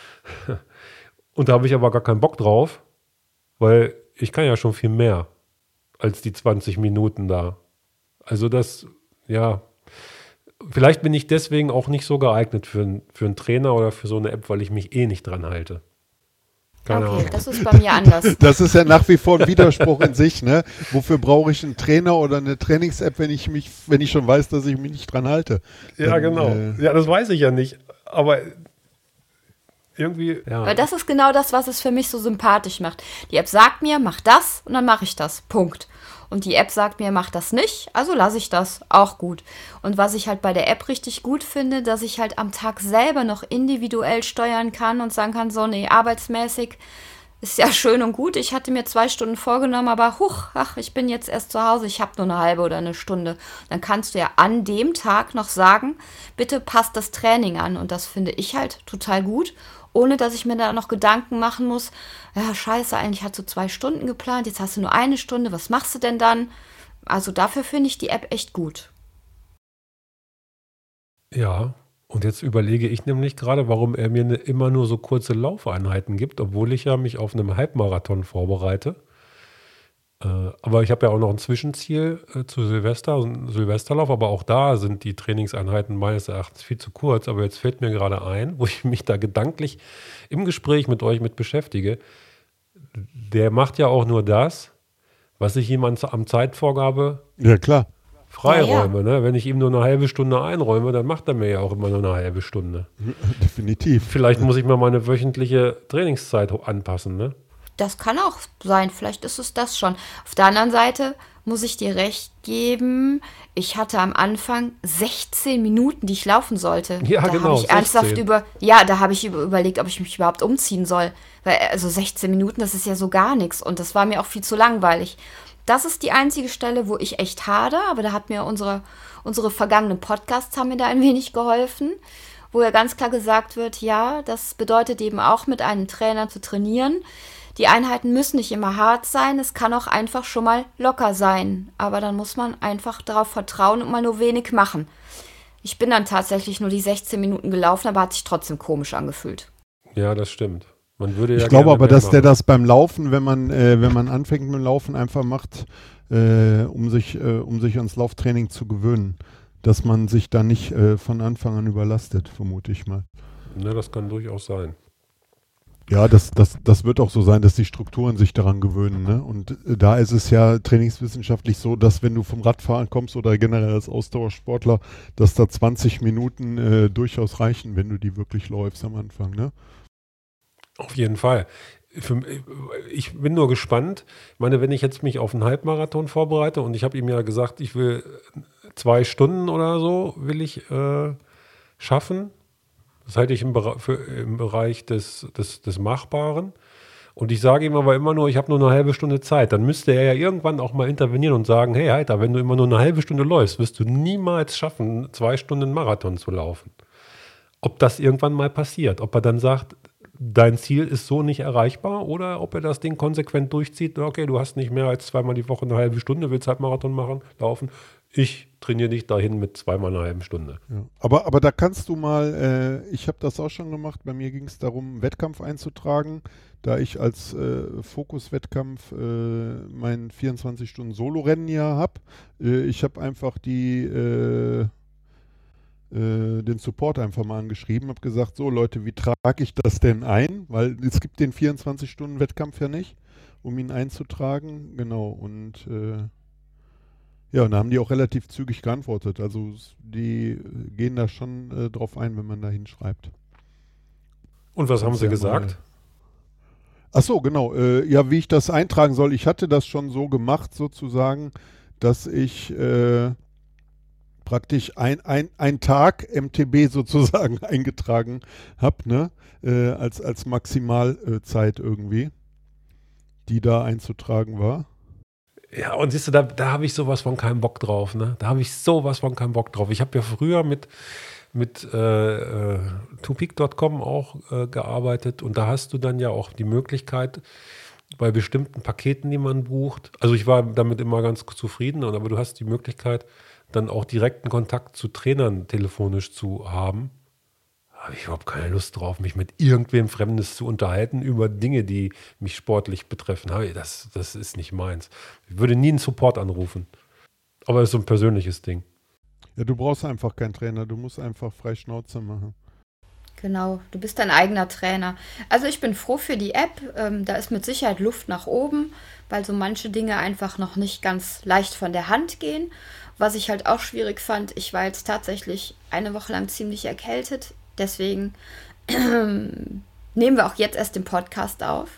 Und da habe ich aber gar keinen Bock drauf, weil ich kann ja schon viel mehr als die zwanzig Minuten da. Also das, ja, vielleicht bin ich deswegen auch nicht so geeignet für, für einen Trainer oder für so eine App, weil ich mich eh nicht dran halte. Keine okay, Ahnung. Das ist bei mir anders. Das ist ja nach wie vor ein Widerspruch in sich, ne? Wofür brauche ich einen Trainer oder eine Trainings-App, wenn ich mich, wenn ich schon weiß, dass ich mich nicht dran halte? Ja, Dann, genau. Äh, ja, das weiß ich ja nicht. Aber irgendwie, ja. Weil das ist genau das, was es für mich so sympathisch macht. Die App sagt mir, mach das und dann mache ich das. Punkt. Und die App sagt mir, mach das nicht, also lasse ich das. Auch gut. Und was ich halt bei der App richtig gut finde, dass ich halt am Tag selber noch individuell steuern kann und sagen kann, so, nee, arbeitsmäßig ist ja schön und gut. Ich hatte mir zwei Stunden vorgenommen, aber huch, ach, ich bin jetzt erst zu Hause, ich habe nur eine halbe oder eine Stunde. Dann kannst du ja an dem Tag noch sagen, bitte passt das Training an. Und das finde ich halt total gut, ohne dass ich mir da noch Gedanken machen muss, ja, scheiße, eigentlich hast du zwei Stunden geplant, jetzt hast du nur eine Stunde, was machst du denn dann? Also dafür finde ich die App echt gut. Ja, und jetzt überlege ich nämlich gerade, warum er mir ne, immer nur so kurze Laufeinheiten gibt, obwohl ich ja mich auf einem Halbmarathon vorbereite. Äh, aber ich habe ja auch noch ein Zwischenziel äh, zu Silvester, ein Silvesterlauf, aber auch da sind die Trainingseinheiten meines Erachtens viel zu kurz. Aber jetzt fällt mir gerade ein, wo ich mich da gedanklich im Gespräch mit euch mit beschäftige, der macht ja auch nur das, was ich ihm an, am Zeitvorgabe ja, klar. freiräume. Ja, ja. Ne? Wenn ich ihm nur eine halbe Stunde einräume, dann macht er mir ja auch immer nur eine halbe Stunde. Definitiv. Vielleicht muss ich mal meine wöchentliche Trainingszeit anpassen, ne? Das kann auch sein, vielleicht ist es das schon. Auf der anderen Seite muss ich dir recht geben, ich hatte am Anfang sechzehn Minuten, die ich laufen sollte. Ja, da genau, habe ich ernsthaft sechzehn. über, ja, da habe ich über, überlegt, ob ich mich überhaupt umziehen soll. Weil, also sechzehn Minuten, das ist ja so gar nichts. Und das war mir auch viel zu langweilig. Das ist die einzige Stelle, wo ich echt hader, aber da hat mir unsere, unsere vergangenen Podcasts haben mir da ein wenig geholfen, wo ja ganz klar gesagt wird, ja, das bedeutet eben auch mit einem Trainer zu trainieren. Die Einheiten müssen nicht immer hart sein, es kann auch einfach schon mal locker sein. Aber dann muss man einfach darauf vertrauen und mal nur wenig machen. Ich bin dann tatsächlich nur die sechzehn Minuten gelaufen, aber hat sich trotzdem komisch angefühlt. Ja, das stimmt. Man würde ja Ich glaube gerne aber, mehr dass der machen. das beim Laufen, wenn man, äh, wenn man anfängt mit dem Laufen, einfach macht, äh, um sich, äh, um sich ans Lauftraining zu gewöhnen. Dass man sich da nicht äh, von Anfang an überlastet, vermute ich mal. Ne, das kann durchaus sein. Ja, das, das, das wird auch so sein, dass die Strukturen sich daran gewöhnen. Ne? Und äh, da ist es ja trainingswissenschaftlich so, dass wenn du vom Radfahren kommst oder generell als Ausdauersportler, dass da zwanzig Minuten äh, durchaus reichen, wenn du die wirklich läufst am Anfang. Ne? Auf jeden Fall. Für, ich bin nur gespannt. Ich meine, wenn ich jetzt mich auf einen Halbmarathon vorbereite und ich habe ihm ja gesagt, ich will zwei Stunden oder so will ich äh, schaffen. Das halte ich im, Bere- für, im Bereich des, des, des Machbaren. Und ich sage ihm aber immer nur, ich habe nur eine halbe Stunde Zeit. Dann müsste er ja irgendwann auch mal intervenieren und sagen, hey Heiter, wenn du immer nur eine halbe Stunde läufst, wirst du niemals schaffen, zwei Stunden Marathon zu laufen. Ob das irgendwann mal passiert, ob er dann sagt, dein Ziel ist so nicht erreichbar oder ob er das Ding konsequent durchzieht. Okay, du hast nicht mehr als zweimal die Woche eine halbe Stunde, willst halt Marathon machen, laufen. Ich trainiere dich dahin mit zweimal einer halben Stunde. Ja. Aber, aber da kannst du mal, äh, ich habe das auch schon gemacht, bei mir ging es darum, einen Wettkampf einzutragen, da ich als äh, Fokus-Wettkampf äh, mein vierundzwanzig Stunden Solo-Rennen ja habe. Äh, ich habe einfach die, äh, äh, den Support einfach mal angeschrieben, habe gesagt, so Leute, wie trage ich das denn ein? Weil es gibt den vierundzwanzig Stunden Wettkampf ja nicht, um ihn einzutragen. Genau, und äh, ja, und da haben die auch relativ zügig geantwortet. Also die gehen da schon äh, drauf ein, wenn man da hinschreibt. Und was haben sie ja gesagt? Ach so, genau. Äh, ja, wie ich das eintragen soll. Ich hatte das schon so gemacht, sozusagen, dass ich äh, praktisch ein, ein, ein Tag M T B sozusagen eingetragen habe, ne? Äh, als, als Maximalzeit irgendwie, die da einzutragen war. Ja, und siehst du, da, da habe ich sowas von keinen Bock drauf, ne? Da habe ich sowas von keinen Bock drauf. Ich habe ja früher mit, mit äh, äh, twopeak Punkt com auch äh, gearbeitet und da hast du dann ja auch die Möglichkeit, bei bestimmten Paketen, die man bucht, also ich war damit immer ganz zufrieden, aber du hast die Möglichkeit, dann auch direkten Kontakt zu Trainern telefonisch zu haben. Habe ich überhaupt keine Lust drauf, mich mit irgendwem Fremdes zu unterhalten über Dinge, die mich sportlich betreffen. Das, das ist nicht meins. Ich würde nie einen Support anrufen. Aber es ist so ein persönliches Ding. Ja, du brauchst einfach keinen Trainer. Du musst einfach frei Schnauze machen. Genau, du bist dein eigener Trainer. Also ich bin froh für die App. Ähm, da ist mit Sicherheit Luft nach oben, weil so manche Dinge einfach noch nicht ganz leicht von der Hand gehen. Was ich halt auch schwierig fand, ich war jetzt tatsächlich eine Woche lang ziemlich erkältet. Deswegen nehmen wir auch jetzt erst den Podcast auf.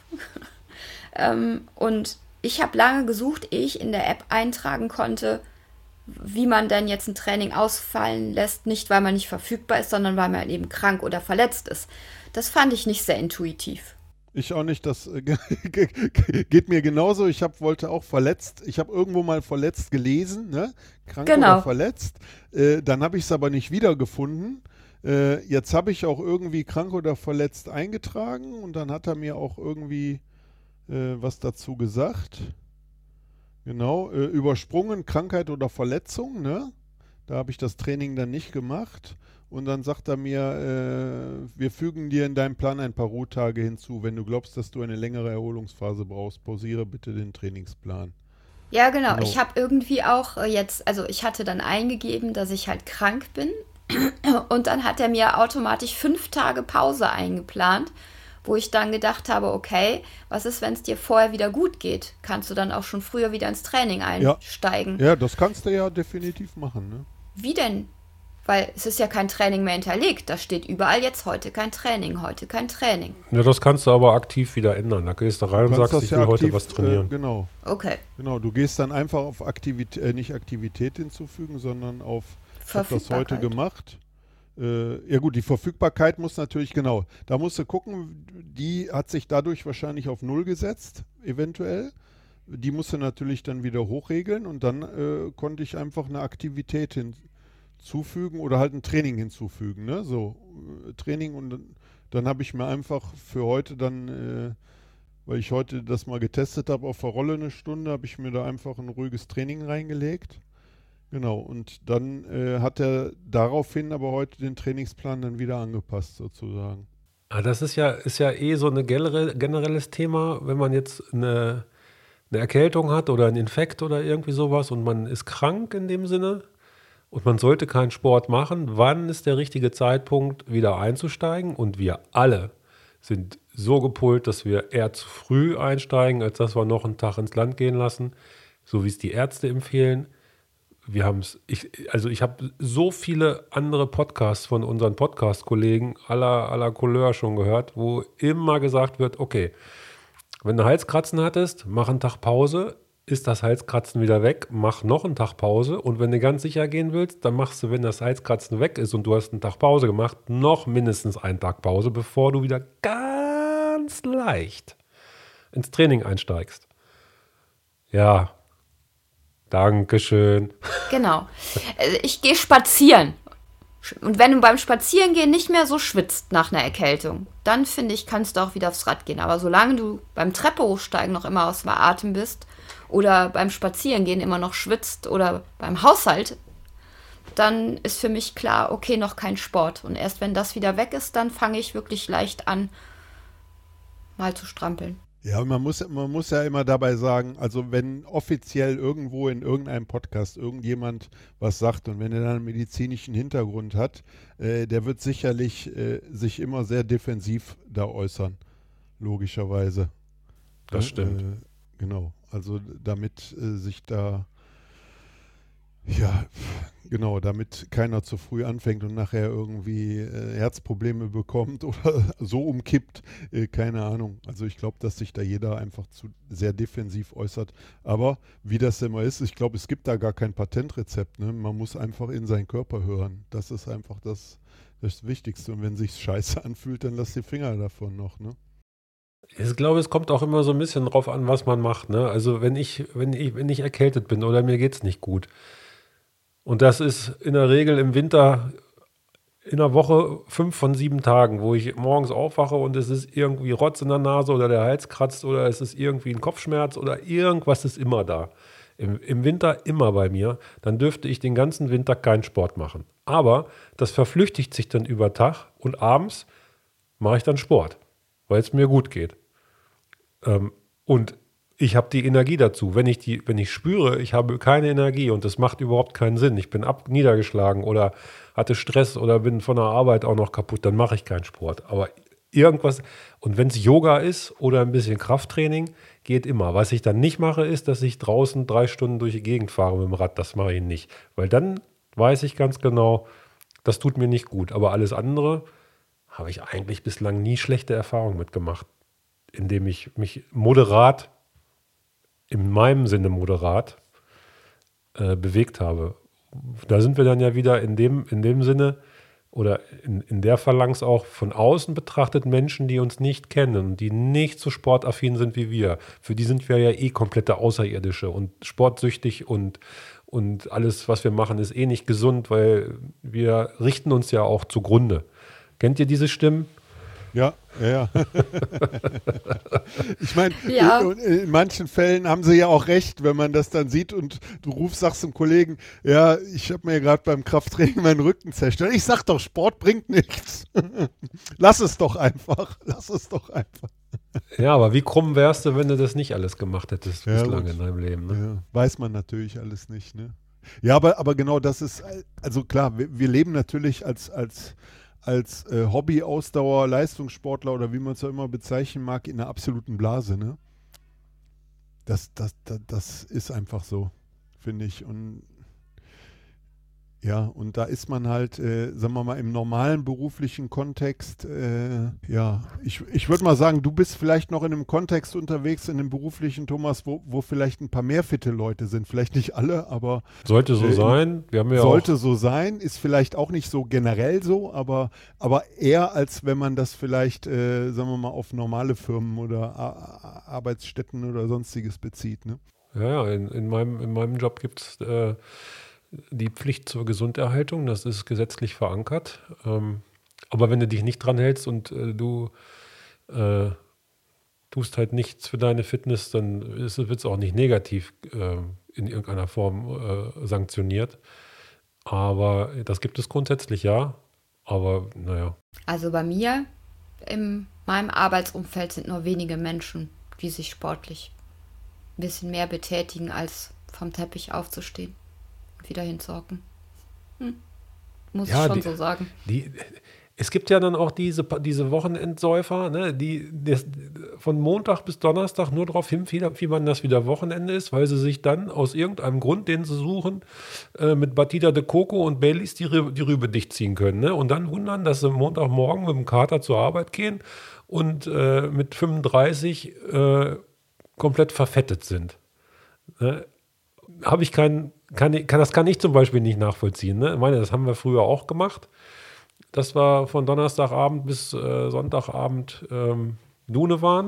ähm, und ich habe lange gesucht, ehe ich in der App eintragen konnte, wie man denn jetzt ein Training ausfallen lässt. Nicht, weil man nicht verfügbar ist, sondern weil man eben krank oder verletzt ist. Das fand ich nicht sehr intuitiv. Ich auch nicht, das äh, geht mir genauso. Ich hab, wollte auch verletzt, ich habe irgendwo mal verletzt gelesen, ne? Krank genau. oder verletzt. Äh, dann habe ich es aber nicht wiedergefunden. Äh, jetzt habe ich auch irgendwie krank oder verletzt eingetragen und dann hat er mir auch irgendwie äh, was dazu gesagt. Genau, äh, übersprungen, Krankheit oder Verletzung, ne? Da habe ich das Training dann nicht gemacht. Und dann sagt er mir, äh, wir fügen dir in deinem Plan ein paar Ruhetage hinzu. Wenn du glaubst, dass du eine längere Erholungsphase brauchst, pausiere bitte den Trainingsplan. Ja, genau. Genau. Ich habe irgendwie auch jetzt, also ich hatte dann eingegeben, dass ich halt krank bin. Und dann hat er mir automatisch fünf Tage Pause eingeplant, wo ich dann gedacht habe, okay, was ist, wenn es dir vorher wieder gut geht? Kannst du dann auch schon früher wieder ins Training einsteigen? Ja, ja, das kannst du ja definitiv machen, ne? Wie denn? Weil es ist ja kein Training mehr hinterlegt. Da steht überall jetzt heute kein Training, heute kein Training. Ja, das kannst du aber aktiv wieder ändern. Da gehst du rein und sagst, ich will ja heute aktiv, was trainieren. Äh, genau. Okay. Genau, du gehst dann einfach auf Aktivität, äh, nicht Aktivität hinzufügen, sondern auf, ich habe das heute gemacht. Äh, ja gut, die Verfügbarkeit muss natürlich, genau, da musst du gucken, die hat sich dadurch wahrscheinlich auf Null gesetzt, eventuell. Die musst du natürlich dann wieder hochregeln und dann äh, konnte ich einfach eine Aktivität hinzufügen oder halt ein Training hinzufügen, ne? So, äh, Training und dann, dann habe ich mir einfach für heute dann, äh, weil ich heute das mal getestet habe, auf der Rolle eine Stunde, habe ich mir da einfach ein ruhiges Training reingelegt. Genau, und dann äh, hat er daraufhin aber heute den Trainingsplan dann wieder angepasst, sozusagen. Ah, das ist ja, ist ja eh so ein generell, generelles Thema, wenn man jetzt eine, eine Erkältung hat oder einen Infekt oder irgendwie sowas und man ist krank in dem Sinne und man sollte keinen Sport machen. Wann ist der richtige Zeitpunkt, wieder einzusteigen? Und wir alle sind so gepolt, dass wir eher zu früh einsteigen, als dass wir noch einen Tag ins Land gehen lassen, so wie es die Ärzte empfehlen. Wir haben es, ich, also ich habe so viele andere Podcasts von unseren Podcast-Kollegen aller, aller Couleur schon gehört, wo immer gesagt wird, okay, wenn du Halskratzen hattest, mach einen Tag Pause, ist das Halskratzen wieder weg, mach noch einen Tag Pause und wenn du ganz sicher gehen willst, dann machst du, wenn das Halskratzen weg ist und du hast einen Tag Pause gemacht, noch mindestens einen Tag Pause, bevor du wieder ganz leicht ins Training einsteigst. Ja, Dankeschön. Genau. Ich gehe spazieren. Und wenn du beim Spazierengehen nicht mehr so schwitzt nach einer Erkältung, dann finde ich, kannst du auch wieder aufs Rad gehen. Aber solange du beim Treppe hochsteigen noch immer außer Atem bist oder beim Spazierengehen immer noch schwitzt oder beim Haushalt, dann ist für mich klar, okay, noch kein Sport. Und erst wenn das wieder weg ist, dann fange ich wirklich leicht an, mal zu strampeln. Ja, man muss, man muss ja immer dabei sagen, also wenn offiziell irgendwo in irgendeinem Podcast irgendjemand was sagt und wenn er dann einen medizinischen Hintergrund hat, äh, der wird sicherlich äh, sich immer sehr defensiv da äußern, logischerweise. Das ja, stimmt. Äh, genau, also damit äh, sich da, ja, genau, damit keiner zu früh anfängt und nachher irgendwie äh, Herzprobleme bekommt oder so umkippt, äh, keine Ahnung. Also ich glaube, dass sich da jeder einfach zu sehr defensiv äußert. Aber wie das immer ist, ich glaube, es gibt da gar kein Patentrezept. Ne? Man muss einfach in seinen Körper hören. Das ist einfach das, das Wichtigste. Und wenn sich's scheiße anfühlt, dann lass die Finger davon noch. Ne? Ich glaube, es kommt auch immer so ein bisschen drauf an, was man macht. Ne? Also wenn ich, wenn ich, wenn ich erkältet bin oder mir geht's nicht gut. Und das ist in der Regel im Winter in der Woche fünf von sieben Tagen, wo ich morgens aufwache und es ist irgendwie Rotz in der Nase oder der Hals kratzt oder es ist irgendwie ein Kopfschmerz oder irgendwas ist immer da. Im, im Winter immer bei mir. Dann dürfte ich den ganzen Winter keinen Sport machen. Aber das verflüchtigt sich dann über Tag und abends mache ich dann Sport, weil es mir gut geht. Ähm, und ich habe die Energie dazu. Wenn ich, die, wenn ich spüre, ich habe keine Energie und das macht überhaupt keinen Sinn, ich bin ab, niedergeschlagen oder hatte Stress oder bin von der Arbeit auch noch kaputt, dann mache ich keinen Sport. Aber irgendwas, und wenn es Yoga ist oder ein bisschen Krafttraining, geht immer. Was ich dann nicht mache, ist, dass ich draußen drei Stunden durch die Gegend fahre mit dem Rad. Das mache ich nicht. Weil dann weiß ich ganz genau, das tut mir nicht gut. Aber alles andere habe ich eigentlich bislang nie schlechte Erfahrungen mitgemacht, indem ich mich moderat in meinem Sinne moderat äh, bewegt habe. Da sind wir dann ja wieder in dem, in dem Sinne oder in, in der Phalanx auch von außen betrachtet Menschen, die uns nicht kennen und die nicht so sportaffin sind wie wir. Für die sind wir ja eh komplette Außerirdische und sportsüchtig und, und alles, was wir machen, ist eh nicht gesund, weil wir richten uns ja auch zugrunde. Kennt ihr diese Stimmen? Ja, ja, ja. Ich meine, ja. in, in manchen Fällen haben sie ja auch recht, wenn man das dann sieht und du rufst, sagst dem Kollegen, ja, ich habe mir gerade beim Krafttraining meinen Rücken zerstört. Ich sag doch, Sport bringt nichts. Lass es doch einfach, lass es doch einfach. Ja, aber wie krumm wärst du, wenn du das nicht alles gemacht hättest ja, bislang gut. in deinem Leben? Ne? Ja, weiß man natürlich alles nicht, ne? Ja, aber, aber genau das ist, also klar, wir, wir leben natürlich als, als als äh, Hobby-Ausdauer, Leistungssportler oder wie man es auch immer bezeichnen mag, in einer absoluten Blase, ne? Das, das, das, das ist einfach so, finde ich. Und ja, und da ist man halt, äh, sagen wir mal, im normalen beruflichen Kontext, äh, ja, ich, ich würde mal sagen, du bist vielleicht noch in einem Kontext unterwegs, in einem beruflichen, Thomas, wo, wo vielleicht ein paar mehr fitte Leute sind. Vielleicht nicht alle, aber sollte so äh, sein. Wir haben ja sollte auch so sein, ist vielleicht auch nicht so generell so, aber, aber eher als wenn man das vielleicht, äh, sagen wir mal, auf normale Firmen oder Ar- Arbeitsstätten oder sonstiges bezieht. Ne? Ja, ja, in, in, meinem, in meinem Job gibt es äh, die Pflicht zur Gesunderhaltung, das ist gesetzlich verankert. Ähm, aber wenn du dich nicht dran hältst und äh, du äh, tust halt nichts für deine Fitness, dann wird es auch nicht negativ äh, in irgendeiner Form äh, sanktioniert. Aber das gibt es grundsätzlich, ja. Aber naja. Also bei mir, in meinem Arbeitsumfeld sind nur wenige Menschen, die sich sportlich ein bisschen mehr betätigen, als vom Teppich aufzustehen. Wieder hinzocken. Hm. Muss ja, ich schon die, so sagen. Die, es gibt ja dann auch diese, diese Wochenendsäufer, ne, die des, von Montag bis Donnerstag nur darauf hinfiebern, dass wieder Wochenende ist, weil sie sich dann aus irgendeinem Grund, den sie suchen, äh, mit Batida de Coco und Baileys die, die Rübe dicht ziehen können. Ne? Und dann wundern, dass sie Montagmorgen mit dem Kater zur Arbeit gehen und äh, mit fünfunddreißig äh, komplett verfettet sind. Ne? Habe ich keinen, kann, kann, das kann ich zum Beispiel nicht nachvollziehen. Ne? Ich meine, das haben wir früher auch gemacht. Das war von Donnerstagabend bis äh, Sonntagabend ähm, Dune waren.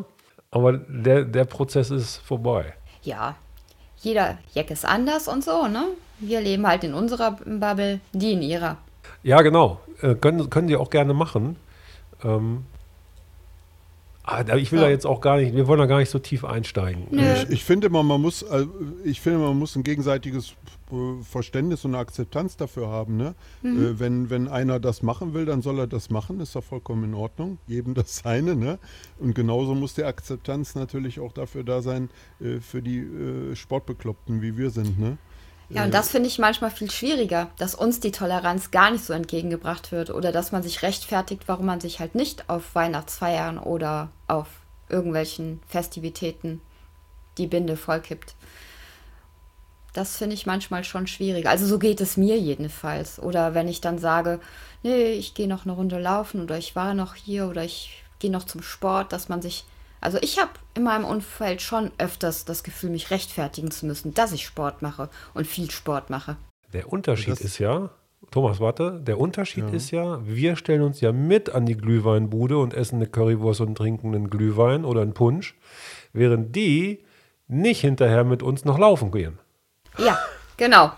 Aber der, der Prozess ist vorbei. Ja, jeder Jack ist anders und so, ne? Wir leben halt in unserer Bubble, die in ihrer. Ja, genau. Äh, können, können die auch gerne machen. Ähm, aber ich will Ja. da jetzt auch gar nicht, wir wollen da gar nicht so tief einsteigen. Nö. Äh, Ich, ich finde immer, man muss, äh, ich finde, man muss ein gegenseitiges äh, Verständnis und eine Akzeptanz dafür haben. Ne? Äh, wenn, wenn einer das machen will, dann soll er das machen, ist doch vollkommen in Ordnung. Jedem das seine. Ne? Und genauso muss die Akzeptanz natürlich auch dafür da sein, äh, für die äh, Sportbekloppten, wie wir sind. Ne? Ja, und das finde ich manchmal viel schwieriger, dass uns die Toleranz gar nicht so entgegengebracht wird oder dass man sich rechtfertigt, warum man sich halt nicht auf Weihnachtsfeiern oder auf irgendwelchen Festivitäten die Binde vollkippt. Das finde ich manchmal schon schwierig. Also so geht es mir jedenfalls. Oder wenn ich dann sage, nee, ich gehe noch eine Runde laufen oder ich war noch hier oder ich gehe noch zum Sport, dass man sich... Also ich habe in meinem Umfeld schon öfters das Gefühl, mich rechtfertigen zu müssen, dass ich Sport mache und viel Sport mache. Der Unterschied Das- ist ja, Thomas, warte, der Unterschied Ja. ist ja, wir stellen uns ja mit an die Glühweinbude und essen eine Currywurst und trinken einen Glühwein oder einen Punsch, während die nicht hinterher mit uns noch laufen gehen. Ja, genau.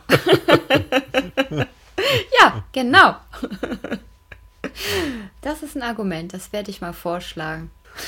Ja, genau. Das ist ein Argument, das werde ich mal vorschlagen.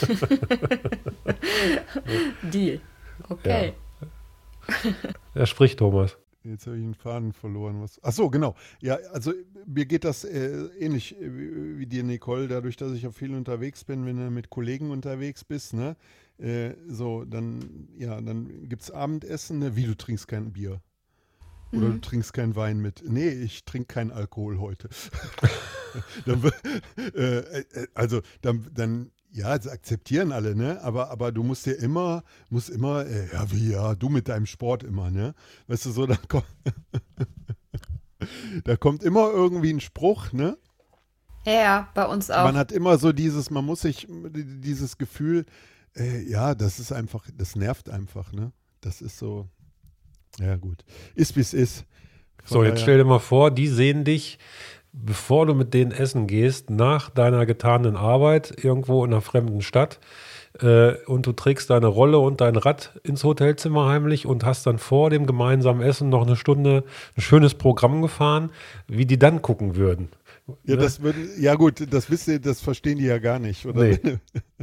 Deal. Okay. Ja, sprich, Thomas. Jetzt habe ich einen Faden verloren. Was? Ach so, genau. Ja, also mir geht das äh, ähnlich äh, wie, wie dir, Nicole, dadurch, dass ich ja viel unterwegs bin, wenn du mit Kollegen unterwegs bist, ne? Äh, so, dann, ja, dann gibt es Abendessen, ne? Wie, du trinkst kein Bier. Oder du trinkst keinen Wein mit. Nee, ich trinke keinen Alkohol heute. dann, wir- äh, äh, also, dann, dann ja, das akzeptieren alle, ne? Aber, aber du musst dir immer, musst immer, äh, ja, wie, ja, du mit deinem Sport immer, ne? Weißt du, so, dann kommt, da kommt immer irgendwie ein Spruch, ne? Ja, ja, bei uns auch. Man hat immer so dieses, man muss sich, dieses Gefühl, äh, ja, das ist einfach, das nervt einfach, ne? Das ist so, ja gut. Ist, wie es ist. Von So, jetzt daher- stell dir mal vor, die sehen dich, bevor du mit denen essen gehst, nach deiner getanen Arbeit irgendwo in einer fremden Stadt äh, und du trägst deine Rolle und dein Rad ins Hotelzimmer heimlich und hast dann vor dem gemeinsamen Essen noch eine Stunde ein schönes Programm gefahren, wie die dann gucken würden. Ja, Ne? das würden, ja gut, das wisst ihr, das verstehen die ja gar nicht. Oder? Nee.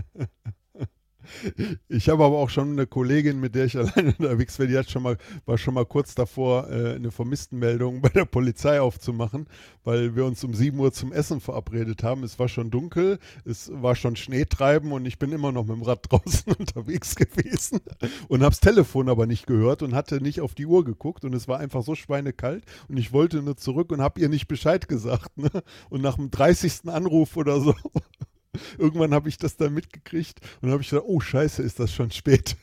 Ich habe aber auch schon eine Kollegin, mit der ich alleine unterwegs bin, die hat schon mal, war schon mal kurz davor, äh, eine Vermisstenmeldung bei der Polizei aufzumachen, weil wir uns um sieben Uhr zum Essen verabredet haben. Es war schon dunkel, es war schon Schneetreiben und ich bin immer noch mit dem Rad draußen unterwegs gewesen und habe das Telefon aber nicht gehört und hatte nicht auf die Uhr geguckt und es war einfach so schweinekalt und ich wollte nur zurück und habe ihr nicht Bescheid gesagt. Ne? Und nach dem dreißigsten Anruf oder so irgendwann habe ich das dann mitgekriegt und dann habe ich gedacht, oh scheiße, ist das schon spät.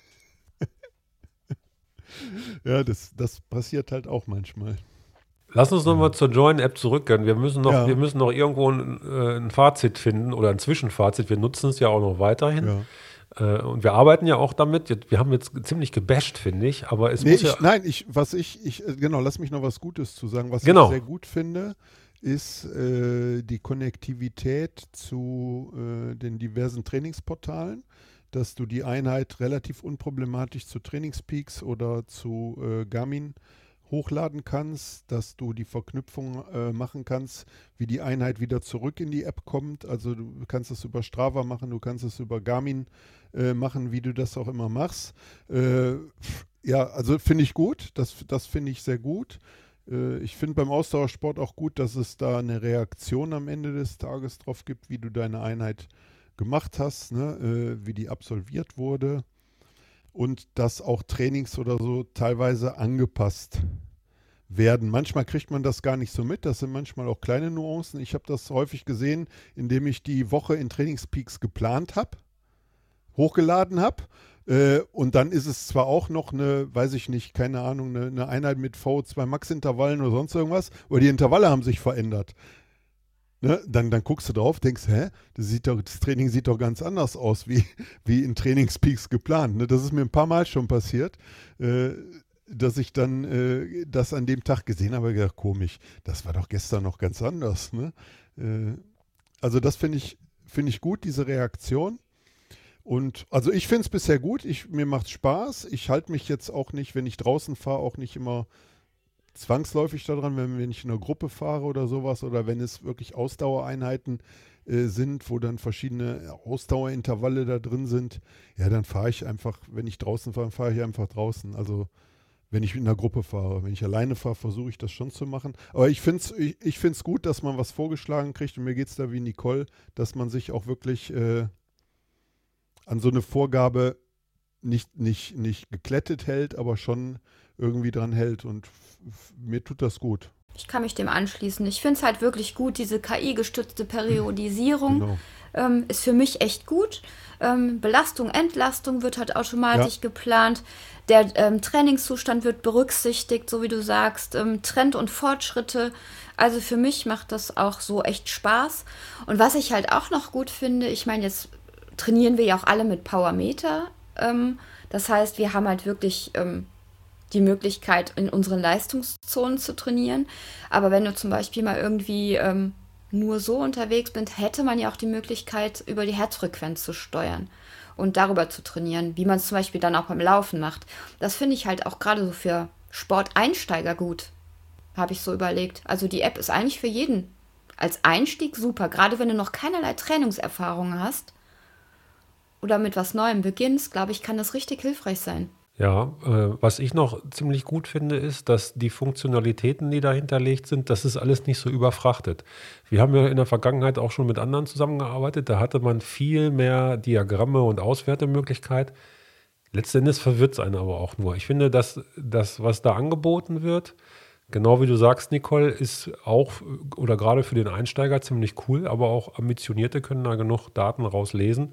Ja, das, das passiert halt auch manchmal. Lass uns nochmal zur Join-App zurückgehen. Wir müssen noch, Ja. wir müssen noch irgendwo ein, äh, ein Fazit finden oder ein Zwischenfazit. Wir nutzen es ja auch noch weiterhin. Ja. Äh, und wir arbeiten ja auch damit. Jetzt- Wir haben jetzt ziemlich gebasht, finde ich, aber es Nee, muss ja. ich, nein, ich, was ich, ich, äh, genau, lass mich noch was Gutes zu sagen. Was Genau. ich sehr gut finde, ist äh, die Konnektivität zu äh, den diversen Trainingsportalen, dass du die Einheit relativ unproblematisch zu Trainingspeaks oder zu äh, Garmin hochladen kannst, dass du die Verknüpfung äh, machen kannst, wie die Einheit wieder zurück in die App kommt. Also du kannst es über Strava machen, du kannst es über Garmin äh, machen, wie du das auch immer machst. Äh, ja, also finde ich gut, das, das finde ich sehr gut. Äh, ich finde beim Ausdauersport auch gut, dass es da eine Reaktion am Ende des Tages drauf gibt, wie du deine Einheit gemacht hast, ne? äh, wie die absolviert wurde. Und dass auch Trainings oder so teilweise angepasst werden. Manchmal kriegt man das gar nicht so mit. Das sind manchmal auch kleine Nuancen. Ich habe das häufig gesehen, indem ich die Woche in Trainingspeaks geplant habe, hochgeladen habe. Äh, und dann ist es zwar auch noch eine, weiß ich nicht, keine Ahnung, eine, eine Einheit mit V O zwei Max-Intervallen oder sonst irgendwas, aber die Intervalle haben sich verändert. Ne, dann, dann guckst du drauf, denkst, hä, das, sieht doch, das Training sieht doch ganz anders aus, wie, wie in Trainingspeaks geplant. Ne, das ist mir ein paar Mal schon passiert, äh, dass ich dann äh, das an dem Tag gesehen habe und gedacht, komisch, das war doch gestern noch ganz anders. Ne? Äh, also das finde ich, finde ich gut, diese Reaktion. Und also ich finde es bisher gut, ich, mir macht es Spaß. Ich halte mich jetzt auch nicht, wenn ich draußen fahre, auch nicht immer zwangsläufig daran, wenn, wenn ich in einer Gruppe fahre oder sowas oder wenn es wirklich Ausdauereinheiten äh, sind, wo dann verschiedene Ausdauerintervalle da drin sind, ja, dann fahre ich einfach, wenn ich draußen fahre, fahre ich einfach draußen. Also wenn ich in einer Gruppe fahre. Wenn ich alleine fahre, versuche ich das schon zu machen. Aber ich finde es ich, ich find's gut, dass man was vorgeschlagen kriegt und mir geht es da wie Nicole, dass man sich auch wirklich äh, an so eine Vorgabe nicht, nicht, nicht geklettet hält, aber schon irgendwie dran hält und f- f- mir tut das gut. Ich kann mich dem anschließen. Ich finde es halt wirklich gut, diese K I-gestützte Periodisierung Genau. ähm, ist für mich echt gut. Ähm, Belastung, Entlastung wird halt automatisch Ja. geplant. Der ähm, Trainingszustand wird berücksichtigt, so wie du sagst. Ähm, Trend und Fortschritte. Also für mich macht das auch so echt Spaß. Und was ich halt auch noch gut finde, ich meine, jetzt trainieren wir ja auch alle mit Powermeter. Ähm, das heißt, wir haben halt wirklich ähm, die Möglichkeit, in unseren Leistungszonen zu trainieren. Aber wenn du zum Beispiel mal irgendwie ähm, nur so unterwegs bist, hätte man ja auch die Möglichkeit, über die Herzfrequenz zu steuern und darüber zu trainieren, wie man es zum Beispiel dann auch beim Laufen macht. Das finde ich halt auch gerade so für Sporteinsteiger gut, habe ich so überlegt. Also die App ist eigentlich für jeden als Einstieg super, gerade wenn du noch keinerlei Trainingserfahrung hast oder mit was Neuem beginnst, glaube ich, kann das richtig hilfreich sein. Ja, äh, was ich noch ziemlich gut finde, ist, dass die Funktionalitäten, die da hinterlegt sind, das ist alles nicht so überfrachtet. Wir haben ja in der Vergangenheit auch schon mit anderen zusammengearbeitet, da hatte man viel mehr Diagramme und Auswertemöglichkeit. Letztendlich verwirrt es einen aber auch nur. Ich finde, dass das, was da angeboten wird, genau wie du sagst, Nicole, ist auch oder gerade für den Einsteiger ziemlich cool, aber auch Ambitionierte können da genug Daten rauslesen.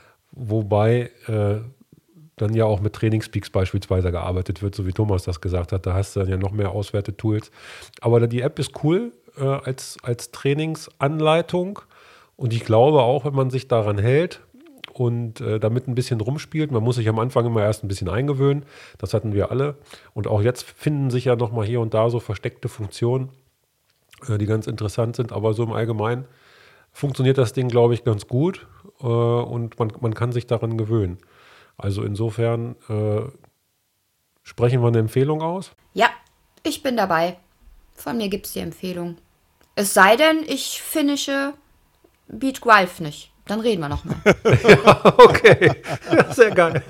Wobei äh, dann ja auch mit Trainingspeaks beispielsweise gearbeitet wird, so wie Thomas das gesagt hat. Da hast du dann ja noch mehr Auswertetools. Aber die App ist cool äh, als, als Trainingsanleitung. Und ich glaube auch, wenn man sich daran hält und äh, damit ein bisschen rumspielt, man muss sich am Anfang immer erst ein bisschen eingewöhnen. Das hatten wir alle. Und auch jetzt finden sich ja noch mal hier und da so versteckte Funktionen, äh, die ganz interessant sind. Aber so im Allgemeinen funktioniert das Ding, glaube ich, ganz gut. Äh, und man, man kann sich daran gewöhnen. Also insofern äh, sprechen wir eine Empfehlung aus. Ja, ich bin dabei. Von mir gibt es die Empfehlung. Es sei denn, ich finische Beat Golf nicht. Dann reden wir nochmal. Ja, okay. Sehr geil.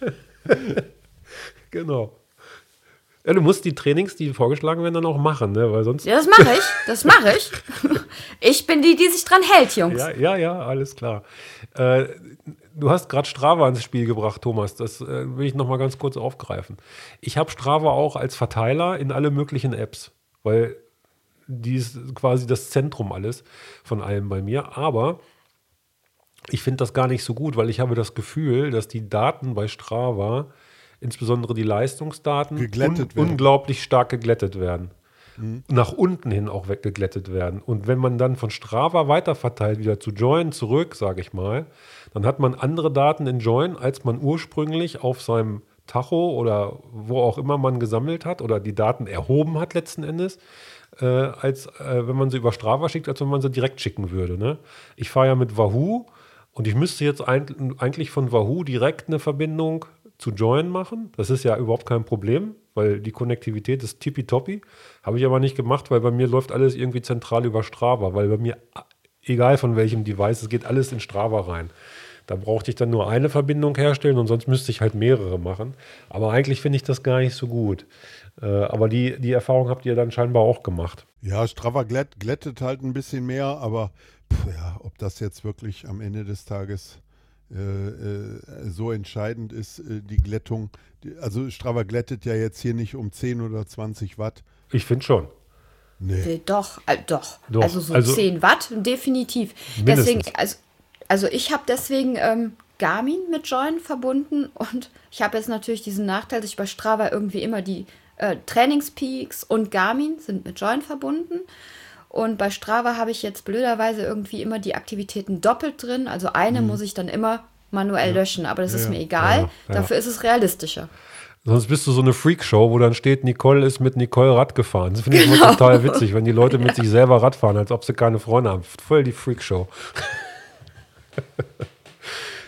Genau. Ja, du musst die Trainings, die vorgeschlagen werden, dann auch machen, ne? Weil sonst. Ja, das mache ich. Das mache ich. Ich bin die, die sich dran hält, Jungs. Ja, ja, ja, alles klar. Äh, du hast gerade Strava ins Spiel gebracht, Thomas. Das äh, will ich nochmal ganz kurz aufgreifen. Ich habe Strava auch als Verteiler in alle möglichen Apps, weil die ist quasi das Zentrum alles von allem bei mir. Aber ich finde das gar nicht so gut, weil ich habe das Gefühl, dass die Daten bei Strava, insbesondere die Leistungsdaten, Geglättet un- werden. unglaublich stark geglättet werden. Nach unten hin auch weggeglättet werden. Und wenn man dann von Strava weiterverteilt, wieder zu Join zurück, sage ich mal, dann hat man andere Daten in Join, als man ursprünglich auf seinem Tacho oder wo auch immer man gesammelt hat oder die Daten erhoben hat letzten Endes, äh, als äh, wenn man sie über Strava schickt, als wenn man sie direkt schicken würde. Ne? Ich fahre ja mit Wahoo und ich müsste jetzt ein, eigentlich von Wahoo direkt eine Verbindung zu Join machen. Das ist ja überhaupt kein Problem, weil die Konnektivität ist tippitoppi. Habe ich aber nicht gemacht, weil bei mir läuft alles irgendwie zentral über Strava, weil bei mir, egal von welchem Device, es geht alles in Strava rein. Da brauchte ich dann nur eine Verbindung herstellen und sonst müsste ich halt mehrere machen. Aber eigentlich finde ich das gar nicht so gut. Äh, aber die, die Erfahrung habt ihr dann scheinbar auch gemacht. Ja, Strava glätt, glättet halt ein bisschen mehr, aber pff, ja, ob das jetzt wirklich am Ende des Tages äh, äh, so entscheidend ist, äh, die Glättung. Die, also Strava glättet ja jetzt hier nicht um zehn oder zwanzig Watt. Ich finde schon. Nee. Nee, Doch, äh, doch. Doch, Also so also- zehn Watt, definitiv. Mindestens. Deswegen, also, also ich habe deswegen ähm, Garmin mit Join verbunden und ich habe jetzt natürlich diesen Nachteil, dass ich bei Strava irgendwie immer die äh, Trainingspeaks und Garmin sind mit Join verbunden. Und bei Strava habe ich jetzt blöderweise irgendwie immer die Aktivitäten doppelt drin. Also eine muss ich dann immer manuell löschen, aber das ist Ja, mir egal. ja, ja. Dafür ist es realistischer. Sonst bist du so eine Freakshow, wo dann steht, Nicole ist mit Nicole Rad gefahren. Das finde ich immer total witzig, wenn die Leute mit sich selber Rad fahren, als ob sie keine Freunde haben. Voll die Freakshow.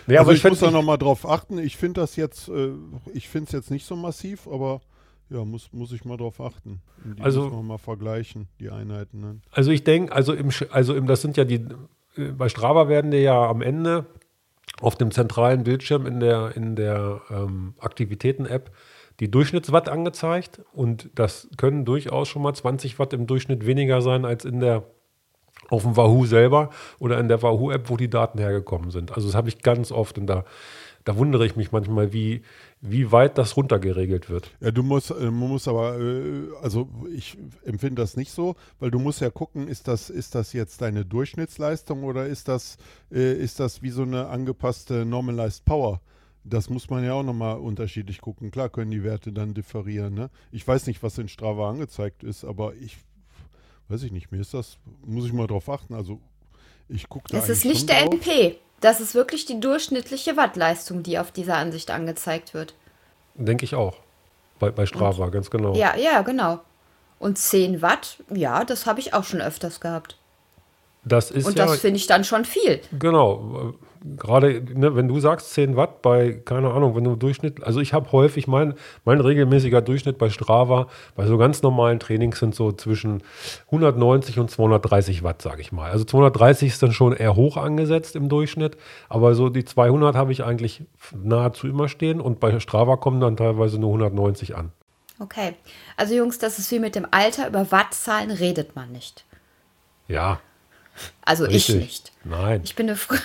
Nee, also aber ich, ich muss da nicht- nochmal drauf achten. Ich finde das jetzt, äh, ich finde es jetzt nicht so massiv, aber ja, muss, muss ich mal drauf achten. Und die Also- müssen wir mal vergleichen, die Einheiten. Ne? Also ich denke, also im, Sch- also im, das sind ja die, äh, bei Strava werden dir ja am Ende auf dem zentralen Bildschirm in der, in der ähm, Aktivitäten-App die Durchschnittswatt angezeigt und das können durchaus schon mal zwanzig Watt im Durchschnitt weniger sein als in der auf dem Wahoo selber oder in der Wahoo-App, wo die Daten hergekommen sind. Also das habe ich ganz oft und da, da wundere ich mich manchmal, wie, wie weit das runtergeregelt wird. Ja, du musst, äh, man muss aber, äh, also ich empfinde das nicht so, weil du musst ja gucken, ist das, ist das jetzt deine Durchschnittsleistung oder ist das, äh, ist das wie so eine angepasste Normalized Power? Das muss man ja auch nochmal unterschiedlich gucken. Klar können die Werte dann differieren. Ne? Ich weiß nicht, was in Strava angezeigt ist, aber ich weiß ich nicht, mir ist das, muss ich mal drauf achten. Also ich gucke da Es ist eigentlich nicht schon der drauf. N P. Das ist wirklich die durchschnittliche Wattleistung, die auf dieser Ansicht angezeigt wird. Denke ich auch. Bei, bei Strava, ganz genau. Ja, ja, genau. Und zehn Watt, ja, das habe ich auch schon öfters gehabt. Das ist Und ja, das finde ich dann schon viel. genau, äh, gerade, ne, wenn du sagst zehn Watt bei, keine Ahnung, wenn du Durchschnitt, also ich habe häufig, mein, mein regelmäßiger Durchschnitt bei Strava, bei so ganz normalen Trainings sind so zwischen hundertneunzig und zweihundertdreißig Watt, sage ich mal. Also zweihundertdreißig ist dann schon eher hoch angesetzt im Durchschnitt, aber so die zweihundert habe ich eigentlich nahezu immer stehen und bei Strava kommen dann teilweise nur hundertneunzig an. Okay. Also Jungs, das ist wie mit dem Alter. Über Wattzahlen redet man nicht. Ja, Also richtig. ich nicht. Nein. Ich bin eine Fr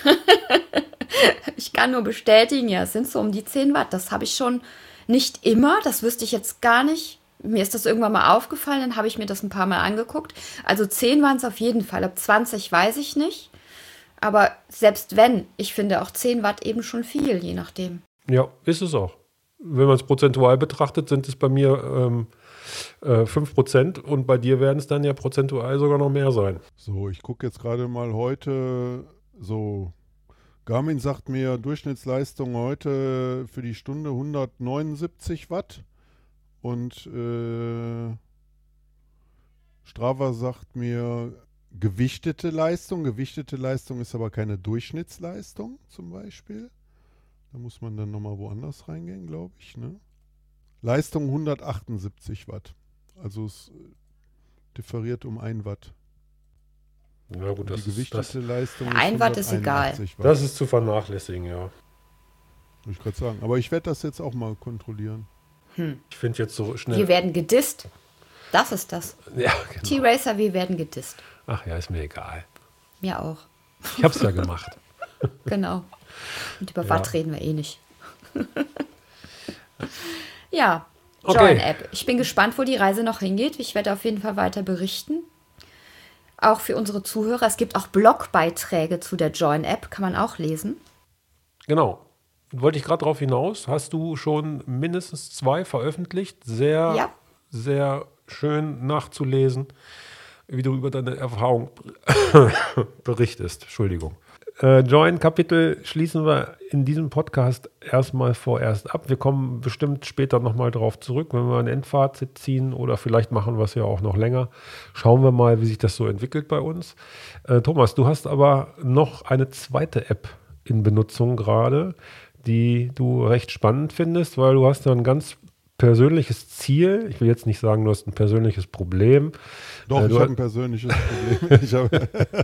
Ich kann nur bestätigen, ja, es sind so um die zehn Watt. Das habe ich schon nicht immer, das wüsste ich jetzt gar nicht. Mir ist das irgendwann mal aufgefallen, dann habe ich mir das ein paar Mal angeguckt. Also zehn waren es auf jeden Fall. Ob zwanzig weiß ich nicht. Aber selbst wenn, ich finde auch zehn Watt eben schon viel, je nachdem. Ja, ist es auch. Wenn man es prozentual betrachtet, sind es bei mir ähm, äh, fünf Prozent und bei dir werden es dann ja prozentual sogar noch mehr sein. So, ich gucke jetzt gerade mal heute, so, Garmin sagt mir Durchschnittsleistung heute für die Stunde hundertneunundsiebzig Watt und äh, Strava sagt mir gewichtete Leistung. Gewichtete Leistung ist aber keine Durchschnittsleistung zum Beispiel. Da muss man dann nochmal woanders reingehen, glaube ich. Ne? Leistung hundertachtundsiebzig Watt. Also es differiert um ein Watt. Ja gut, Und das die ist, das, gewichtete Leistung Ein Watt ist egal. hunderteinundachtzig Watt. das ist zu vernachlässigen, ja. Muss ich gerade sagen. Aber ich werde das jetzt auch mal kontrollieren. Ich finde jetzt so Wir schnell... werden gedisst. Das ist das. Ja, genau. T-Racer, wir werden gedisst. Ach ja, ist mir egal. Mir auch. Ich habe es ja gemacht. Genau. Und über Ja. Watt reden wir eh nicht. Ja, Okay. Join-App. Ich bin gespannt, wo die Reise noch hingeht. Ich werde auf jeden Fall weiter berichten. Auch für unsere Zuhörer. Es gibt auch Blogbeiträge zu der Join-App. Kann man auch lesen. Genau. Wollte ich gerade darauf hinaus. Hast du schon mindestens zwei veröffentlicht? Sehr, Ja. sehr schön nachzulesen, wie du über deine Erfahrung berichtest. Entschuldigung. Äh, Join-Kapitel schließen wir in diesem Podcast erstmal vorerst ab. Wir kommen bestimmt später nochmal drauf zurück, wenn wir ein Endfazit ziehen oder vielleicht machen wir es ja auch noch länger. Schauen wir mal, wie sich das so entwickelt bei uns. Äh, Thomas, du hast aber noch eine zweite App in Benutzung gerade, die du recht spannend findest, weil du hast ja ein ganz persönliches Ziel. Ich will jetzt nicht sagen, du hast ein persönliches Problem. Doch, Äh, ich du, habe ein persönliches Problem. Ich hab,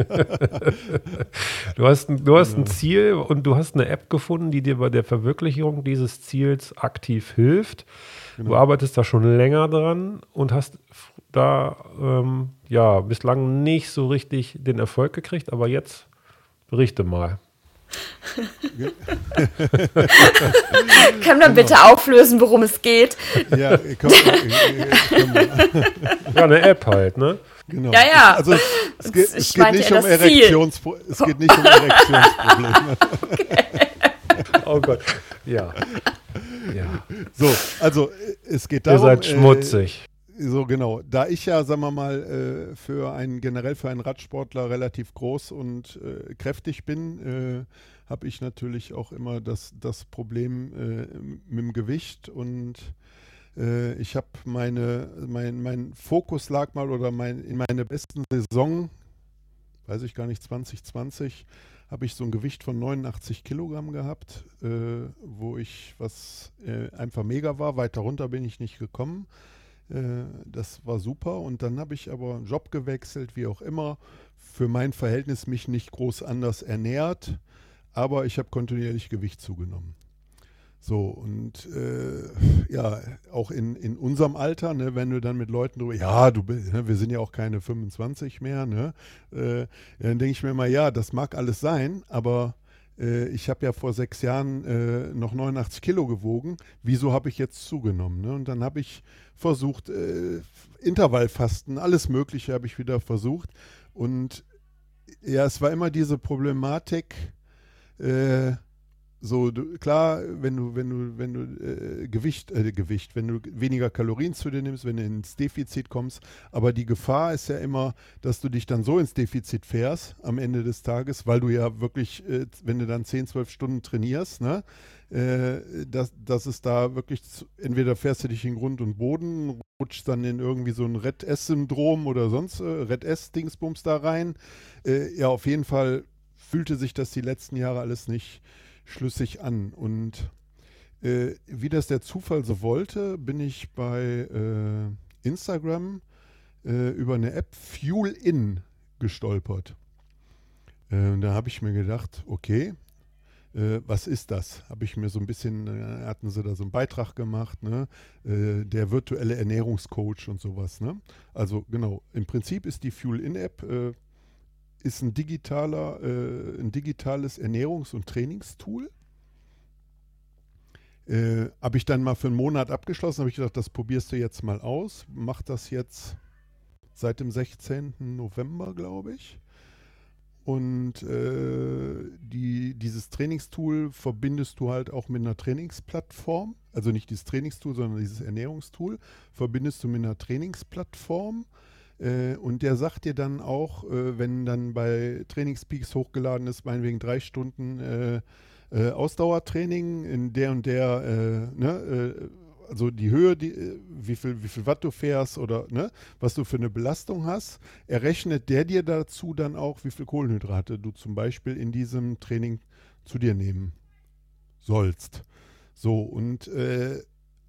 du hast, ein, du hast ein Genau. Ziel und du hast eine App gefunden, die dir bei der Verwirklichung dieses Ziels aktiv hilft. Du Genau. arbeitest da schon länger dran und hast f- da ähm, ja bislang nicht so richtig den Erfolg gekriegt, aber jetzt berichte mal. Können wir bitte auflösen, worum es geht? ja, komm, äh, komm mal. Ja, eine App halt, ne? Genau. Ja, ja. Also es geht, Ich es geht meinte nicht ja um das Ziel. Erektionspro es geht nicht um Erektionsprobleme. Oh Gott. Ja. Ja. So, also äh, es geht Ihr darum. seid schmutzig. Äh, so genau. Da ich ja, sagen wir mal, äh, für einen generell für einen Radsportler relativ groß und äh, kräftig bin, äh, habe ich natürlich auch immer das, das Problem äh, mit dem Gewicht und äh, ich habe meine, mein, mein Fokus lag mal oder mein, in meiner besten Saison, weiß ich gar nicht, zwanzig zwanzig, habe ich so ein Gewicht von neunundachtzig Kilogramm gehabt, äh, wo ich, was äh, einfach mega war. Weiter runter bin ich nicht gekommen. Äh, das war super. Und dann habe ich aber einen Job gewechselt, wie auch immer. Für mein Verhältnis mich nicht groß anders ernährt, aber ich habe kontinuierlich Gewicht zugenommen. So, und äh, ja, auch in, in unserem Alter, ne, wenn du dann mit Leuten drüber, ja, du bist, ne, wir sind ja auch keine fünfundzwanzig mehr, ne, äh, dann denke ich mir mal, ja, das mag alles sein, aber äh, ich habe ja vor sechs Jahren äh, noch neunundachtzig Kilo gewogen, wieso habe ich jetzt zugenommen? Ne? Und dann habe ich versucht, äh, Intervallfasten, alles Mögliche habe ich wieder versucht. Und ja, es war immer diese Problematik, äh, so, du, klar, wenn du, wenn du, wenn du äh, Gewicht, äh, Gewicht, wenn du weniger Kalorien zu dir nimmst, wenn du ins Defizit kommst, aber die Gefahr ist ja immer, dass du dich dann so ins Defizit fährst am Ende des Tages, weil du ja wirklich, äh, wenn du dann zehn, zwölf Stunden trainierst, ne, äh, dass, dass es da wirklich, zu, entweder fährst du dich in Grund und Boden, rutschst dann in irgendwie so ein Red-S-Syndrom oder sonst äh, Red-S-Dingsbums da rein. Äh, ja, auf jeden Fall fühlte sich das die letzten Jahre alles nicht schlüssig an. Und äh, wie das der Zufall so wollte, bin ich bei äh, Instagram äh, über eine App Fuel In gestolpert. Äh, da habe ich mir gedacht, okay, äh, was ist das? Habe ich mir so ein bisschen, äh, hatten sie da so einen Beitrag gemacht, ne? äh, der virtuelle Ernährungscoach und sowas. Ne? Also genau, im Prinzip ist die Fuel In App äh, ist ein digitaler, äh, ein digitales Ernährungs- und Trainingstool. Äh, habe ich dann mal für einen Monat abgeschlossen, habe ich gedacht, das probierst du jetzt mal aus. Mach das jetzt seit dem sechzehnten November, glaube ich. Und äh, die, dieses Trainingstool verbindest du halt auch mit einer Trainingsplattform. Also nicht dieses Trainingstool, sondern dieses Ernährungstool verbindest du mit einer Trainingsplattform. Und der sagt dir dann auch, wenn dann bei Trainingspeaks hochgeladen ist, meinetwegen drei Stunden äh, äh, Ausdauertraining in der und der, äh, ne, äh, also die Höhe, die, wie viel, wie viel Watt du fährst oder ne, was du für eine Belastung hast, errechnet der dir dazu dann auch, wie viel Kohlenhydrate du zum Beispiel in diesem Training zu dir nehmen sollst. So, und äh,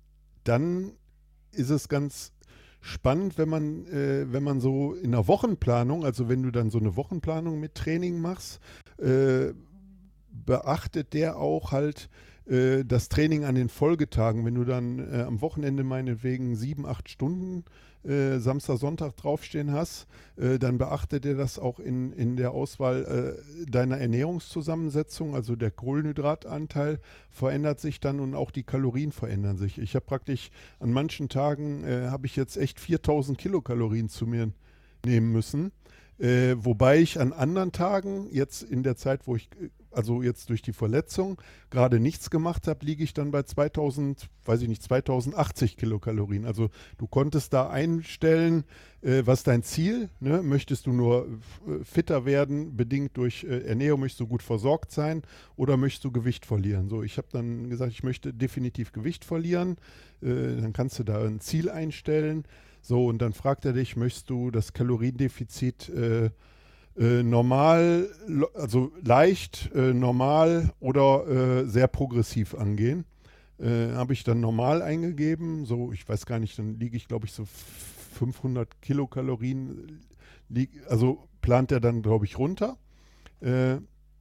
dann ist es ganz spannend, wenn man, äh, wenn man so in einer Wochenplanung, also wenn du dann so eine Wochenplanung mit Training machst, äh, beachtet der auch halt äh, das Training an den Folgetagen. Wenn du dann äh, am Wochenende meinetwegen sieben, acht Stunden äh, Samstag, Sonntag draufstehen hast, äh, dann beachtet er das auch in, in der Auswahl äh, deiner Ernährungszusammensetzung. Also der Kohlenhydratanteil verändert sich dann und auch die Kalorien verändern sich. Ich habe praktisch an manchen Tagen, äh, habe ich jetzt echt viertausend Kilokalorien zu mir nehmen müssen. Äh, wobei ich an anderen Tagen, jetzt in der Zeit, wo ich, also jetzt durch die Verletzung, gerade nichts gemacht habe, liege ich dann bei zweitausend, weiß ich nicht, zweitausendachtzig Kilokalorien. Also du konntest da einstellen, äh, was dein Ziel, ne? Möchtest du nur äh, fitter werden, bedingt durch äh, Ernährung, möchtest du gut versorgt sein oder möchtest du Gewicht verlieren? So, ich habe dann gesagt, ich möchte definitiv Gewicht verlieren. Äh, dann kannst du da ein Ziel einstellen. So, und dann fragt er dich, möchtest du das Kaloriendefizit äh, äh, normal, also leicht, äh, normal oder äh, sehr progressiv angehen? Äh, habe ich dann normal eingegeben, so, ich weiß gar nicht, dann liege ich, glaube ich, so fünfhundert Kilokalorien, lieg, also plant er dann, glaube ich, runter äh,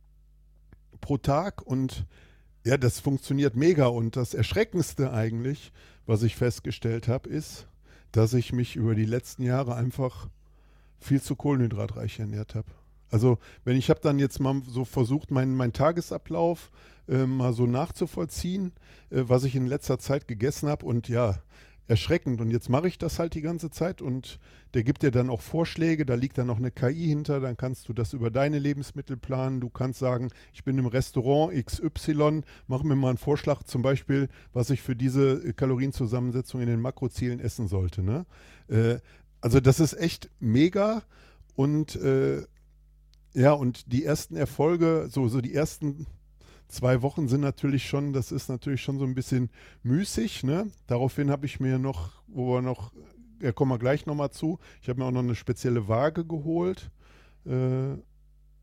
pro Tag und ja, das funktioniert mega. Und das Erschreckendste eigentlich, was ich festgestellt habe, ist, dass ich mich über die letzten Jahre einfach viel zu kohlenhydratreich ernährt habe. Also wenn ich habe dann jetzt mal so versucht, meinen mein Tagesablauf äh, mal so nachzuvollziehen, äh, was ich in letzter Zeit gegessen habe und ja, erschreckend. Und jetzt mache ich das halt die ganze Zeit und der gibt dir dann auch Vorschläge, da liegt dann noch eine K I hinter, dann kannst du das über deine Lebensmittel planen. Du kannst sagen, ich bin im Restaurant X Y, mach mir mal einen Vorschlag zum Beispiel, was ich für diese Kalorienzusammensetzung in den Makrozielen essen sollte. Ne? Äh, also das ist echt mega und äh, ja, und die ersten Erfolge, so, so die ersten zwei Wochen sind natürlich schon, das ist natürlich schon so ein bisschen müßig, ne? Daraufhin habe ich mir noch, wo wir noch, ja, kommen wir gleich nochmal zu, ich habe mir auch noch eine spezielle Waage geholt, äh,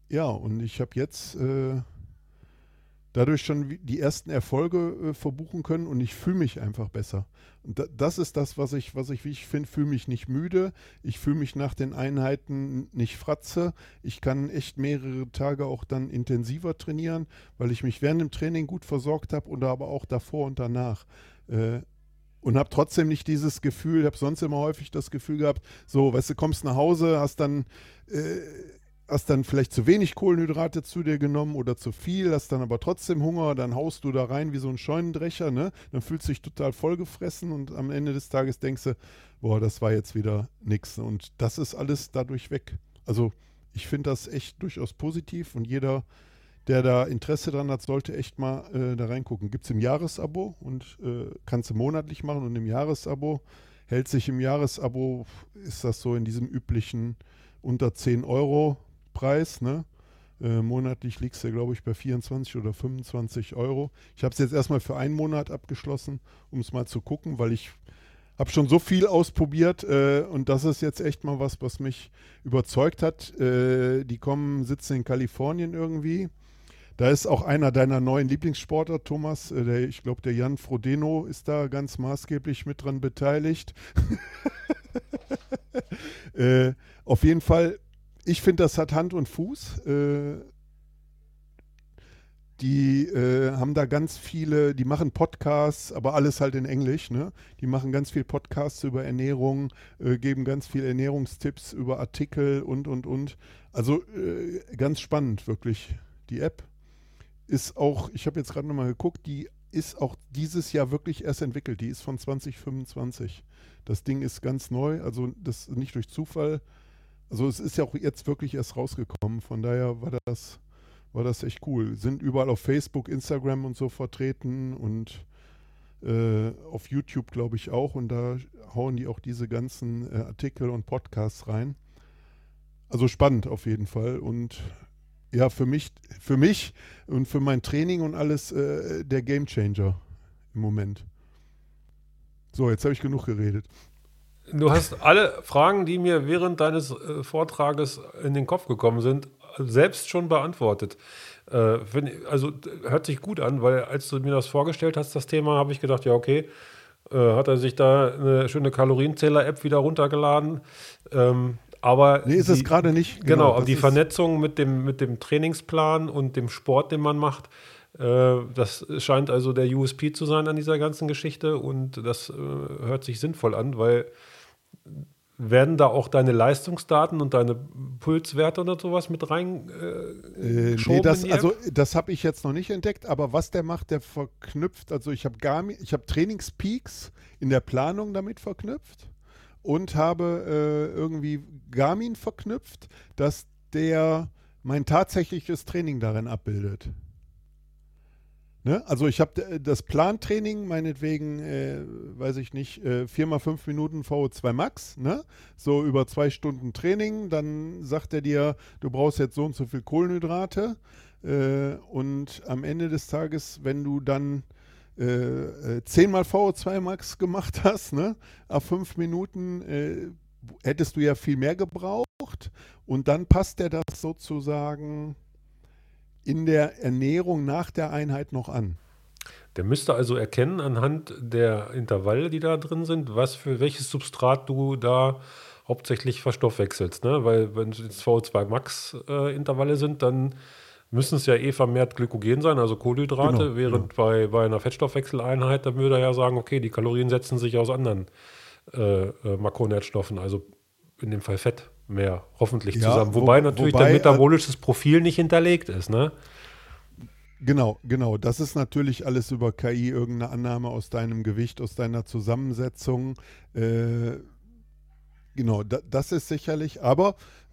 ja, und ich habe jetzt äh, dadurch schon die ersten Erfolge äh, verbuchen können und ich fühle mich einfach besser. Und da, das ist das, was ich, was ich wie ich finde, fühle mich nicht müde. Ich fühle mich nach den Einheiten nicht fratze. Ich kann echt mehrere Tage auch dann intensiver trainieren, weil ich mich während dem Training gut versorgt habe oder aber auch davor und danach. Äh, und habe trotzdem nicht dieses Gefühl, habe sonst immer häufig das Gefühl gehabt, so, weißt du, kommst nach Hause, hast dann äh, hast dann vielleicht zu wenig Kohlenhydrate zu dir genommen oder zu viel, hast dann aber trotzdem Hunger, dann haust du da rein wie so ein Scheunendrescher, ne? Dann fühlst du dich total vollgefressen und am Ende des Tages denkst du, boah, das war jetzt wieder nix. Und das ist alles dadurch weg. Also ich finde das echt durchaus positiv und jeder, der da Interesse dran hat, sollte echt mal äh, da reingucken. Gibt es im Jahresabo und äh, kannst du monatlich machen und im Jahresabo hält sich im Jahresabo, ist das so in diesem üblichen unter zehn Euro Preis, ne? Äh, monatlich liegst du, glaube ich, bei vierundzwanzig oder fünfundzwanzig Euro. Ich habe es jetzt erstmal für einen Monat abgeschlossen, um es mal zu gucken, weil ich habe schon so viel ausprobiert äh, und das ist jetzt echt mal was, was mich überzeugt hat. Äh, die kommen, sitzen in Kalifornien irgendwie. Da ist auch einer deiner neuen Lieblingssportler, Thomas. Äh, der, ich glaube, der Jan Frodeno ist da ganz maßgeblich mit dran beteiligt. äh, auf jeden Fall, ich finde, das hat Hand und Fuß. Äh, die äh, haben da ganz viele, die machen Podcasts, aber alles halt in Englisch, ne? Die machen ganz viel Podcasts über Ernährung, äh, geben ganz viel Ernährungstipps über Artikel und, und, und. Also äh, ganz spannend, wirklich. Die App ist auch, ich habe jetzt gerade nochmal geguckt, die ist auch dieses Jahr wirklich erst entwickelt. Die ist von zwanzig fünfundzwanzig. Das Ding ist ganz neu, also das nicht durch Zufall. Also es ist ja auch jetzt wirklich erst rausgekommen, von daher war das, war das echt cool. Sind überall auf Facebook, Instagram und so vertreten und äh, auf YouTube glaube ich auch und da hauen die auch diese ganzen äh, Artikel und Podcasts rein. Also spannend auf jeden Fall und ja, für mich, für mich und für mein Training und alles äh, der Gamechanger im Moment. So, jetzt habe ich genug geredet. Du hast alle Fragen, die mir während deines äh, Vortrages in den Kopf gekommen sind, selbst schon beantwortet. Äh, find, also hört sich gut an, weil als du mir das vorgestellt hast, das Thema, habe ich gedacht, ja okay, äh, hat er sich da eine schöne Kalorienzähler-App wieder runtergeladen. Ähm, aber nee, ist die, es gerade nicht. Genau, Genau, aber die Vernetzung mit dem, mit dem Trainingsplan und dem Sport, den man macht, äh, das scheint also der U S P zu sein an dieser ganzen Geschichte und das äh, hört sich sinnvoll an, weil werden da auch deine Leistungsdaten und deine Pulswerte oder sowas mit rein äh, äh, nee, das, also das habe ich jetzt noch nicht entdeckt, aber was der macht, der verknüpft, also ich habe Garmin, ich habe Trainingspeaks in der Planung damit verknüpft und habe äh, irgendwie Garmin verknüpft, dass der mein tatsächliches Training darin abbildet. Ne? Also ich habe das Plantraining, meinetwegen, äh, weiß ich nicht, äh, vier mal fünf Minuten V O zwei Max, ne? So über zwei Stunden Training, dann sagt er dir, du brauchst jetzt so und so viel Kohlenhydrate äh, und am Ende des Tages, wenn du dann äh, zehn mal V O zwei Max gemacht hast, ne? Ab fünf Minuten äh, hättest du ja viel mehr gebraucht und dann passt er das sozusagen in der Ernährung nach der Einheit noch an. Der müsste also erkennen anhand der Intervalle, die da drin sind, was für welches Substrat du da hauptsächlich verstoffwechselst. Ne? Weil wenn es jetzt V O zwei Max äh, Intervalle sind, dann müssen es ja eh vermehrt Glykogen sein, also Kohlenhydrate, Genau, während genau. Bei, bei einer Fettstoffwechseleinheit, dann würde er ja sagen, okay, die Kalorien setzen sich aus anderen äh, äh, Makronährstoffen, also in dem Fall Fett mehr hoffentlich Ja, zusammen. Wobei wo, natürlich wobei, dein metabolisches Profil nicht hinterlegt ist, ne? Genau, genau. Das ist natürlich alles über K I, irgendeine Annahme aus deinem Gewicht, aus deiner Zusammensetzung. Äh, genau, da, das ist sicherlich, aber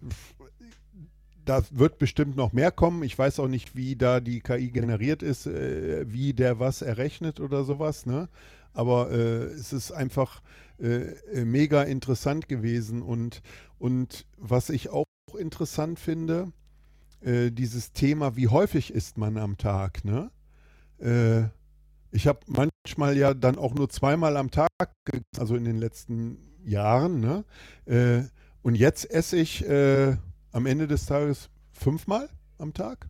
da wird bestimmt noch mehr kommen. Ich weiß auch nicht, wie da die K I generiert ist, äh, wie der was errechnet oder sowas, ne? Aber äh, es ist einfach äh, mega interessant gewesen. Und, und was ich auch interessant finde, äh, dieses Thema, wie häufig isst man am Tag, ne? Äh, ich habe manchmal ja dann auch nur zweimal am Tag, also in den letzten Jahren, ne? Äh, und jetzt esse ich äh, am Ende des Tages fünfmal, am Tag.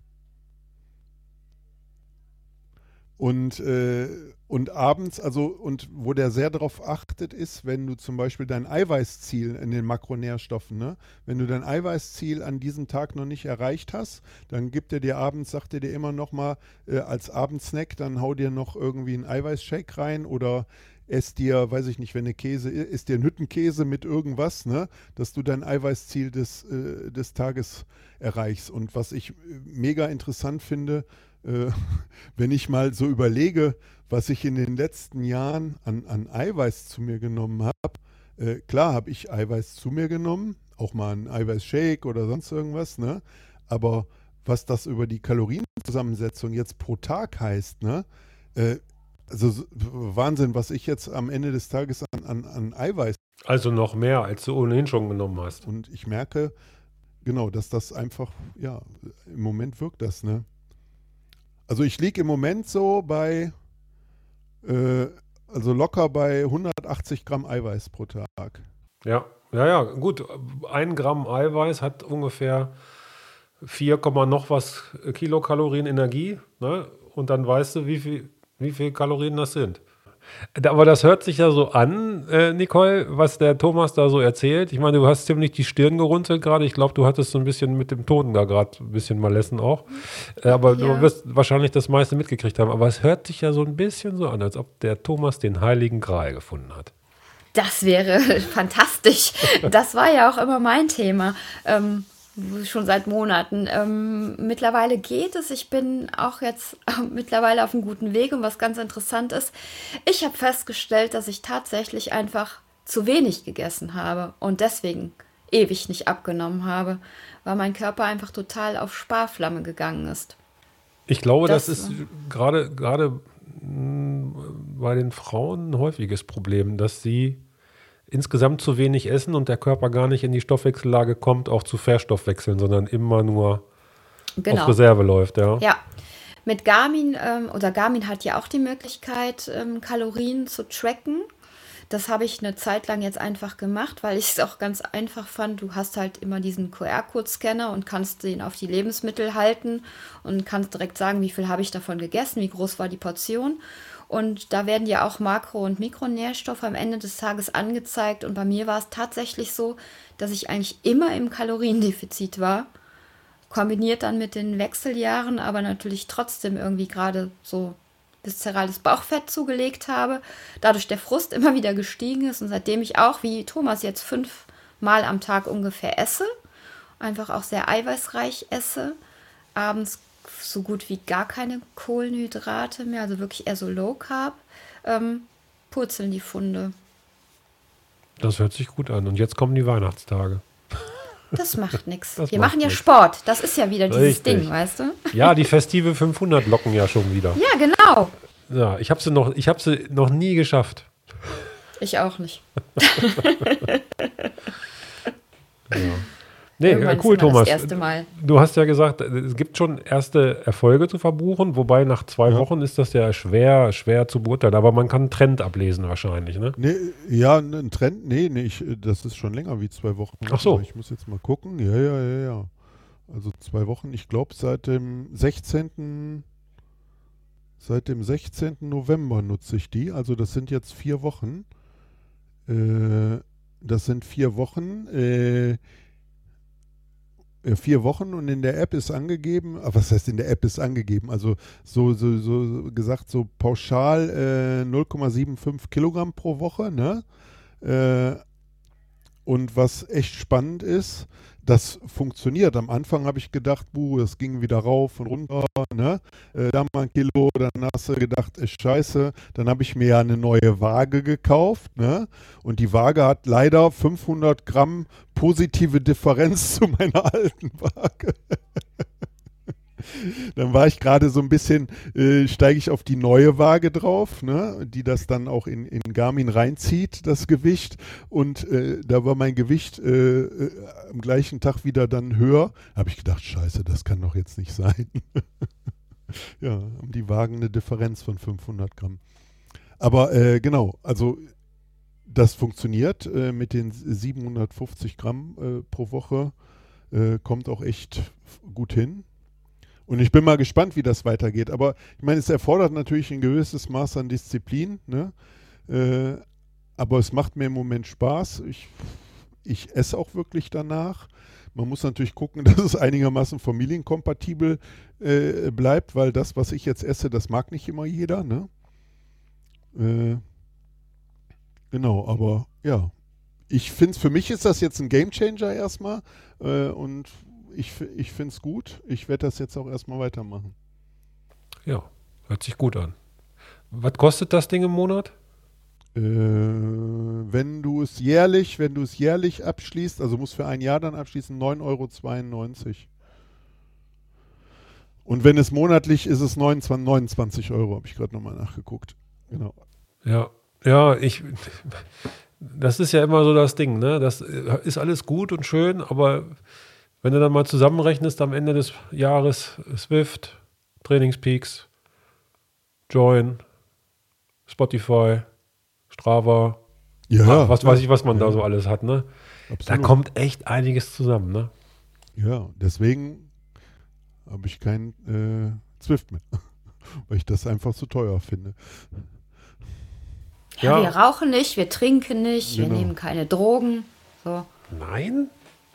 Und, äh, und abends, also, und wo der sehr darauf achtet, ist, wenn du zum Beispiel dein Eiweißziel in den Makronährstoffen, ne, wenn du dein Eiweißziel an diesem Tag noch nicht erreicht hast, dann gibt er dir abends, sagt er dir immer noch mal äh, als Abendsnack, dann hau dir noch irgendwie einen Eiweißshake rein oder ess dir, weiß ich nicht, wenn eine Käse, isst dir einen Hüttenkäse mit irgendwas, ne, dass du dein Eiweißziel des, äh, des Tages erreichst. Und was ich mega interessant finde, äh, wenn ich mal so überlege, was ich in den letzten Jahren an, an Eiweiß zu mir genommen habe, äh, klar habe ich Eiweiß zu mir genommen, auch mal einen Eiweißshake oder sonst irgendwas, ne, aber was das über die Kalorienzusammensetzung jetzt pro Tag heißt, ne, äh, also Wahnsinn, was ich jetzt am Ende des Tages an, an, an Eiweiß. Also noch mehr, als du ohnehin schon genommen hast. Und ich merke, genau, dass das einfach, ja, im Moment wirkt das, ne? Also ich liege im Moment so bei, äh, also locker bei hundertachtzig Gramm Eiweiß pro Tag. Ja, ja, ja, gut. Ein Gramm Eiweiß hat ungefähr vier, noch was Kilokalorien Energie, ne? Und dann weißt du, wie viel Wie viele Kalorien das sind. Aber das hört sich ja so an, äh, Nicole, was der Thomas da so erzählt. Ich meine, du hast ziemlich die Stirn gerunzelt gerade. Ich glaube, du hattest so ein bisschen mit dem Ton da gerade ein bisschen Malessen auch. Äh, aber ja. Du wirst wahrscheinlich das meiste mitgekriegt haben. Aber es hört sich ja so ein bisschen so an, als ob der Thomas den Heiligen Gral gefunden hat. Das wäre fantastisch. Das war ja auch immer mein Thema. Ähm, schon seit Monaten. Ähm, mittlerweile geht es. Ich bin auch jetzt äh, mittlerweile auf einem guten Weg. Und was ganz interessant ist, ich habe festgestellt, dass ich tatsächlich einfach zu wenig gegessen habe und deswegen ewig nicht abgenommen habe, weil mein Körper einfach total auf Sparflamme gegangen ist. Ich glaube, das, das ist gerade gerade bei den Frauen ein häufiges Problem, dass sie insgesamt zu wenig essen und der Körper gar nicht in die Stoffwechsellage kommt, auch zu verstoffwechseln, sondern immer nur genau. auf Reserve läuft. Ja, ja. Mit Garmin, ähm, oder Garmin hat ja auch die Möglichkeit, ähm, Kalorien zu tracken. Das habe ich eine Zeit lang jetzt einfach gemacht, weil ich es auch ganz einfach fand. Du hast halt immer diesen Q R-Code-Scanner und kannst den auf die Lebensmittel halten und kannst direkt sagen, wie viel habe ich davon gegessen, wie groß war die Portion. Und da werden ja auch Makro- und Mikronährstoffe am Ende des Tages angezeigt. Und bei mir war es tatsächlich so, dass ich eigentlich immer im Kaloriendefizit war. Kombiniert dann mit den Wechseljahren, aber natürlich trotzdem irgendwie gerade so viszerales Bauchfett zugelegt habe. Dadurch der Frust immer wieder gestiegen ist. Und seitdem ich auch, wie Thomas, jetzt fünfmal am Tag ungefähr esse, einfach auch sehr eiweißreich esse, abends so gut wie gar keine Kohlenhydrate mehr, also wirklich eher so Low Carb, ähm, purzeln die Funde. Das hört sich gut an. Und jetzt kommen die Weihnachtstage. Das macht nichts. Wir macht machen ja nix. Sport. Das ist ja wieder dieses Richtig. Ding, weißt du? Ja, die festive fünfhundert locken ja schon wieder. Ja, genau. Ja, ich habe sie noch, ich habe sie noch nie geschafft. Ich auch nicht. Ja. Nee, äh, cool, Thomas. Das erste Mal. Du hast ja gesagt, es gibt schon erste Erfolge zu verbuchen, wobei nach zwei ja. Wochen ist das ja schwer, schwer zu beurteilen. Aber man kann einen Trend ablesen wahrscheinlich, ne? Nee, ja, ein Trend, nee, nee, ich, das ist schon länger wie zwei Wochen. Ach so. Ich muss jetzt mal gucken. Ja, ja, ja, ja. Also zwei Wochen, ich glaube seit dem sechzehnten Seit dem sechzehnten November nutze ich die. Also das sind jetzt vier Wochen. Äh, das sind vier Wochen. Äh, Vier Wochen und in der App ist angegeben, was heißt in der App ist angegeben, also so, so, so gesagt, so pauschal äh, null Komma fünfundsiebzig Kilogramm pro Woche, ne? Äh, und was echt spannend ist, das funktioniert. Am Anfang habe ich gedacht, buh, das ging wieder rauf und runter, ne? Äh, da mal ein Kilo, dann hast du gedacht, ist scheiße. Dann habe ich mir ja eine neue Waage gekauft, ne? Und die Waage hat leider fünfhundert Gramm positive Differenz zu meiner alten Waage. Dann war ich gerade so ein bisschen, äh, steige ich auf die neue Waage drauf, ne, die das dann auch in, in Garmin reinzieht, das Gewicht. Und äh, da war mein Gewicht äh, äh, am gleichen Tag wieder dann höher. Da habe ich gedacht, scheiße, das kann doch jetzt nicht sein. Ja, haben die Wagen eine Differenz von fünfhundert Gramm. Aber äh, genau, also das funktioniert äh, mit den siebenhundertfünfzig Gramm äh, pro Woche, äh, kommt auch echt gut hin. Und ich bin mal gespannt, wie das weitergeht. Aber ich meine, es erfordert natürlich ein gewisses Maß an Disziplin, ne? Äh, aber es macht mir im Moment Spaß. Ich, ich esse auch wirklich danach. Man muss natürlich gucken, dass es einigermaßen familienkompatibel äh, bleibt, weil das, was ich jetzt esse, das mag nicht immer jeder, ne? Äh, genau, aber ja. Ich finde, für mich ist das jetzt ein Gamechanger erstmal äh, und ich, ich finde es gut. Ich werde das jetzt auch erstmal weitermachen. Ja, hört sich gut an. Was kostet das Ding im Monat? Äh, wenn du es jährlich, wenn du es jährlich abschließt, also musst für ein Jahr dann abschließen, neun Euro zweiundneunzig. Und wenn es monatlich ist, es neunundzwanzig, neunundzwanzig Euro, habe ich gerade nochmal nachgeguckt. Genau. Ja, ja, ich, das ist ja immer so das Ding, ne? Das ist alles gut und schön, aber wenn du dann mal zusammenrechnest am Ende des Jahres Swift, Trainingspeaks, Join, Spotify, Strava, Ja, ach, was ja, weiß ich, was man ja, da so alles hat, ne? absolut. Da kommt echt einiges zusammen, ne? Ja, deswegen habe ich kein äh, Zwift mehr, weil ich das einfach zu teuer finde. Ja, Ja. wir rauchen nicht, wir trinken nicht, Genau. wir nehmen keine Drogen. So. Nein?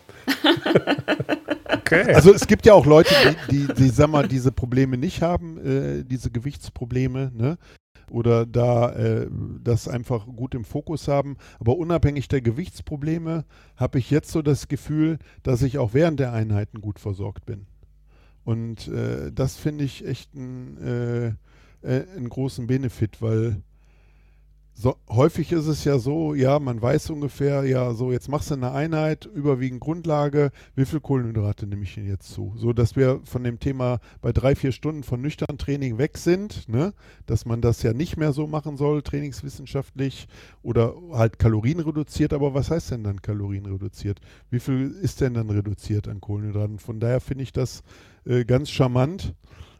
Okay. Also es gibt ja auch Leute, die, die, die sag mal, diese Probleme nicht haben, äh, diese Gewichtsprobleme, ne? Oder da äh, das einfach gut im Fokus haben. Aber unabhängig der Gewichtsprobleme habe ich jetzt so das Gefühl, dass ich auch während der Einheiten gut versorgt bin. Und äh, das finde ich echt ein, äh, äh, einen großen Benefit, weil so, häufig ist es ja so, ja, man weiß ungefähr, ja, so jetzt machst du eine Einheit, überwiegend Grundlage, wie viel Kohlenhydrate nehme ich denn jetzt zu? So, dass wir von dem Thema bei drei, vier Stunden von nüchtern Training weg sind, ne? Dass man das ja nicht mehr so machen soll, trainingswissenschaftlich oder halt kalorienreduziert. Aber was heißt denn dann kalorienreduziert? Wie viel ist denn dann reduziert an Kohlenhydraten? Von daher finde ich das äh, ganz charmant,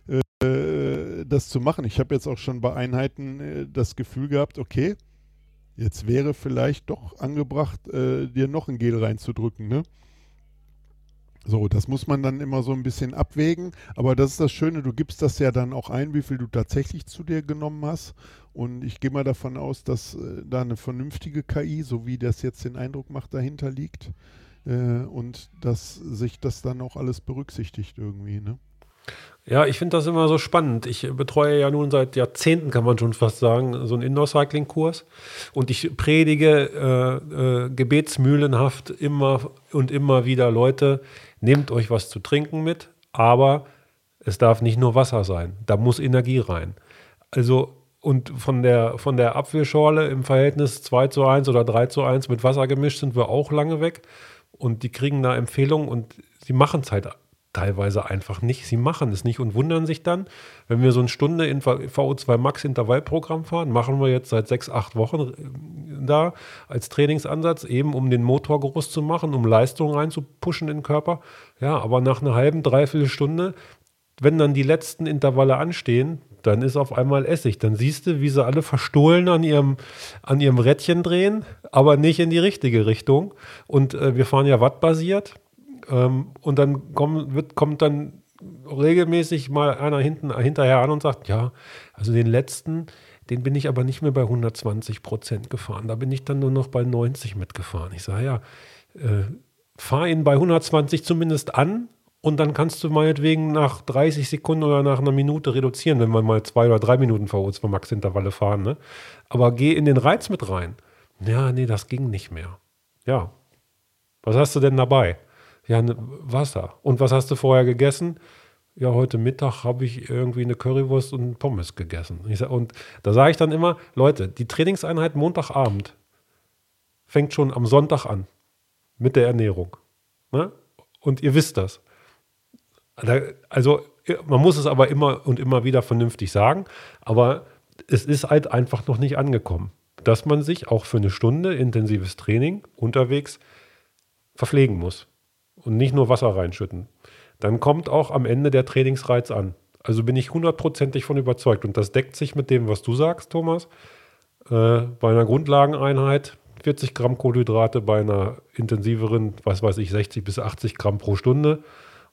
das zu machen. Ich habe jetzt auch schon bei Einheiten äh, das Gefühl gehabt, okay, jetzt wäre vielleicht doch angebracht, äh, dir noch ein Gel reinzudrücken, ne? So, das muss man dann immer so ein bisschen abwägen, aber das ist das Schöne, du gibst das ja dann auch ein, wie viel du tatsächlich zu dir genommen hast, und ich gehe mal davon aus, dass äh, da eine vernünftige K I, so wie das jetzt den Eindruck macht, dahinter liegt äh, und dass sich das dann auch alles berücksichtigt irgendwie, ne? Ja, ich finde das immer so spannend. Ich betreue ja nun seit Jahrzehnten, kann man schon fast sagen, so einen Indoor-Cycling-Kurs. Und ich predige äh, äh, gebetsmühlenhaft immer und immer wieder, Leute, nehmt euch was zu trinken mit, aber es darf nicht nur Wasser sein. Da muss Energie rein. Also, und von der, von der Apfelschorle im Verhältnis zwei zu eins oder drei zu eins mit Wasser gemischt sind wir auch lange weg. Und die kriegen da Empfehlungen und sie machen es halt teilweise einfach nicht. Sie machen es nicht und wundern sich dann, wenn wir so eine Stunde in V O zwei Max Intervallprogramm fahren, machen wir jetzt seit sechs, acht Wochen da als Trainingsansatz, eben um den Motor groß zu machen, um Leistung reinzupushen in den Körper. Ja, aber nach einer halben, dreiviertel Stunde, wenn dann die letzten Intervalle anstehen, dann ist auf einmal Essig. Dann siehst du, wie sie alle verstohlen an ihrem, an ihrem Rädchen drehen, aber nicht in die richtige Richtung. Und äh, wir fahren ja wattbasiert. Ähm, und dann komm, wird, kommt dann regelmäßig mal einer hinten, hinterher an und sagt, ja, also den letzten, den bin ich aber nicht mehr bei hundertzwanzig Prozent gefahren. Da bin ich dann nur noch bei neunzig mitgefahren. Ich sage, ja, äh, fahr ihn bei hundertzwanzig zumindest an und dann kannst du meinetwegen nach dreißig Sekunden oder nach einer Minute reduzieren, wenn wir mal zwei oder drei Minuten V O zwei Max Intervalle fahren. Ne? Aber geh in den Reiz mit rein. Ja, nee, das ging nicht mehr. Ja, was hast du denn dabei? Ja, ne, Wasser. Und was hast du vorher gegessen? Ja, heute Mittag habe ich irgendwie eine Currywurst und Pommes gegessen. Ich sag, und da sage ich dann immer, Leute, die Trainingseinheit Montagabend fängt schon am Sonntag an mit der Ernährung. Ne? Und ihr wisst das. Also man muss es aber immer und immer wieder vernünftig sagen, aber es ist halt einfach noch nicht angekommen, dass man sich auch für eine Stunde intensives Training unterwegs verpflegen muss. Und nicht nur Wasser reinschütten. Dann kommt auch am Ende der Trainingsreiz an. Also bin ich hundertprozentig von überzeugt. Und das deckt sich mit dem, was du sagst, Thomas. Äh, bei einer Grundlageneinheit vierzig Gramm Kohlenhydrate, bei einer intensiveren, was weiß ich, sechzig bis achtzig Gramm pro Stunde.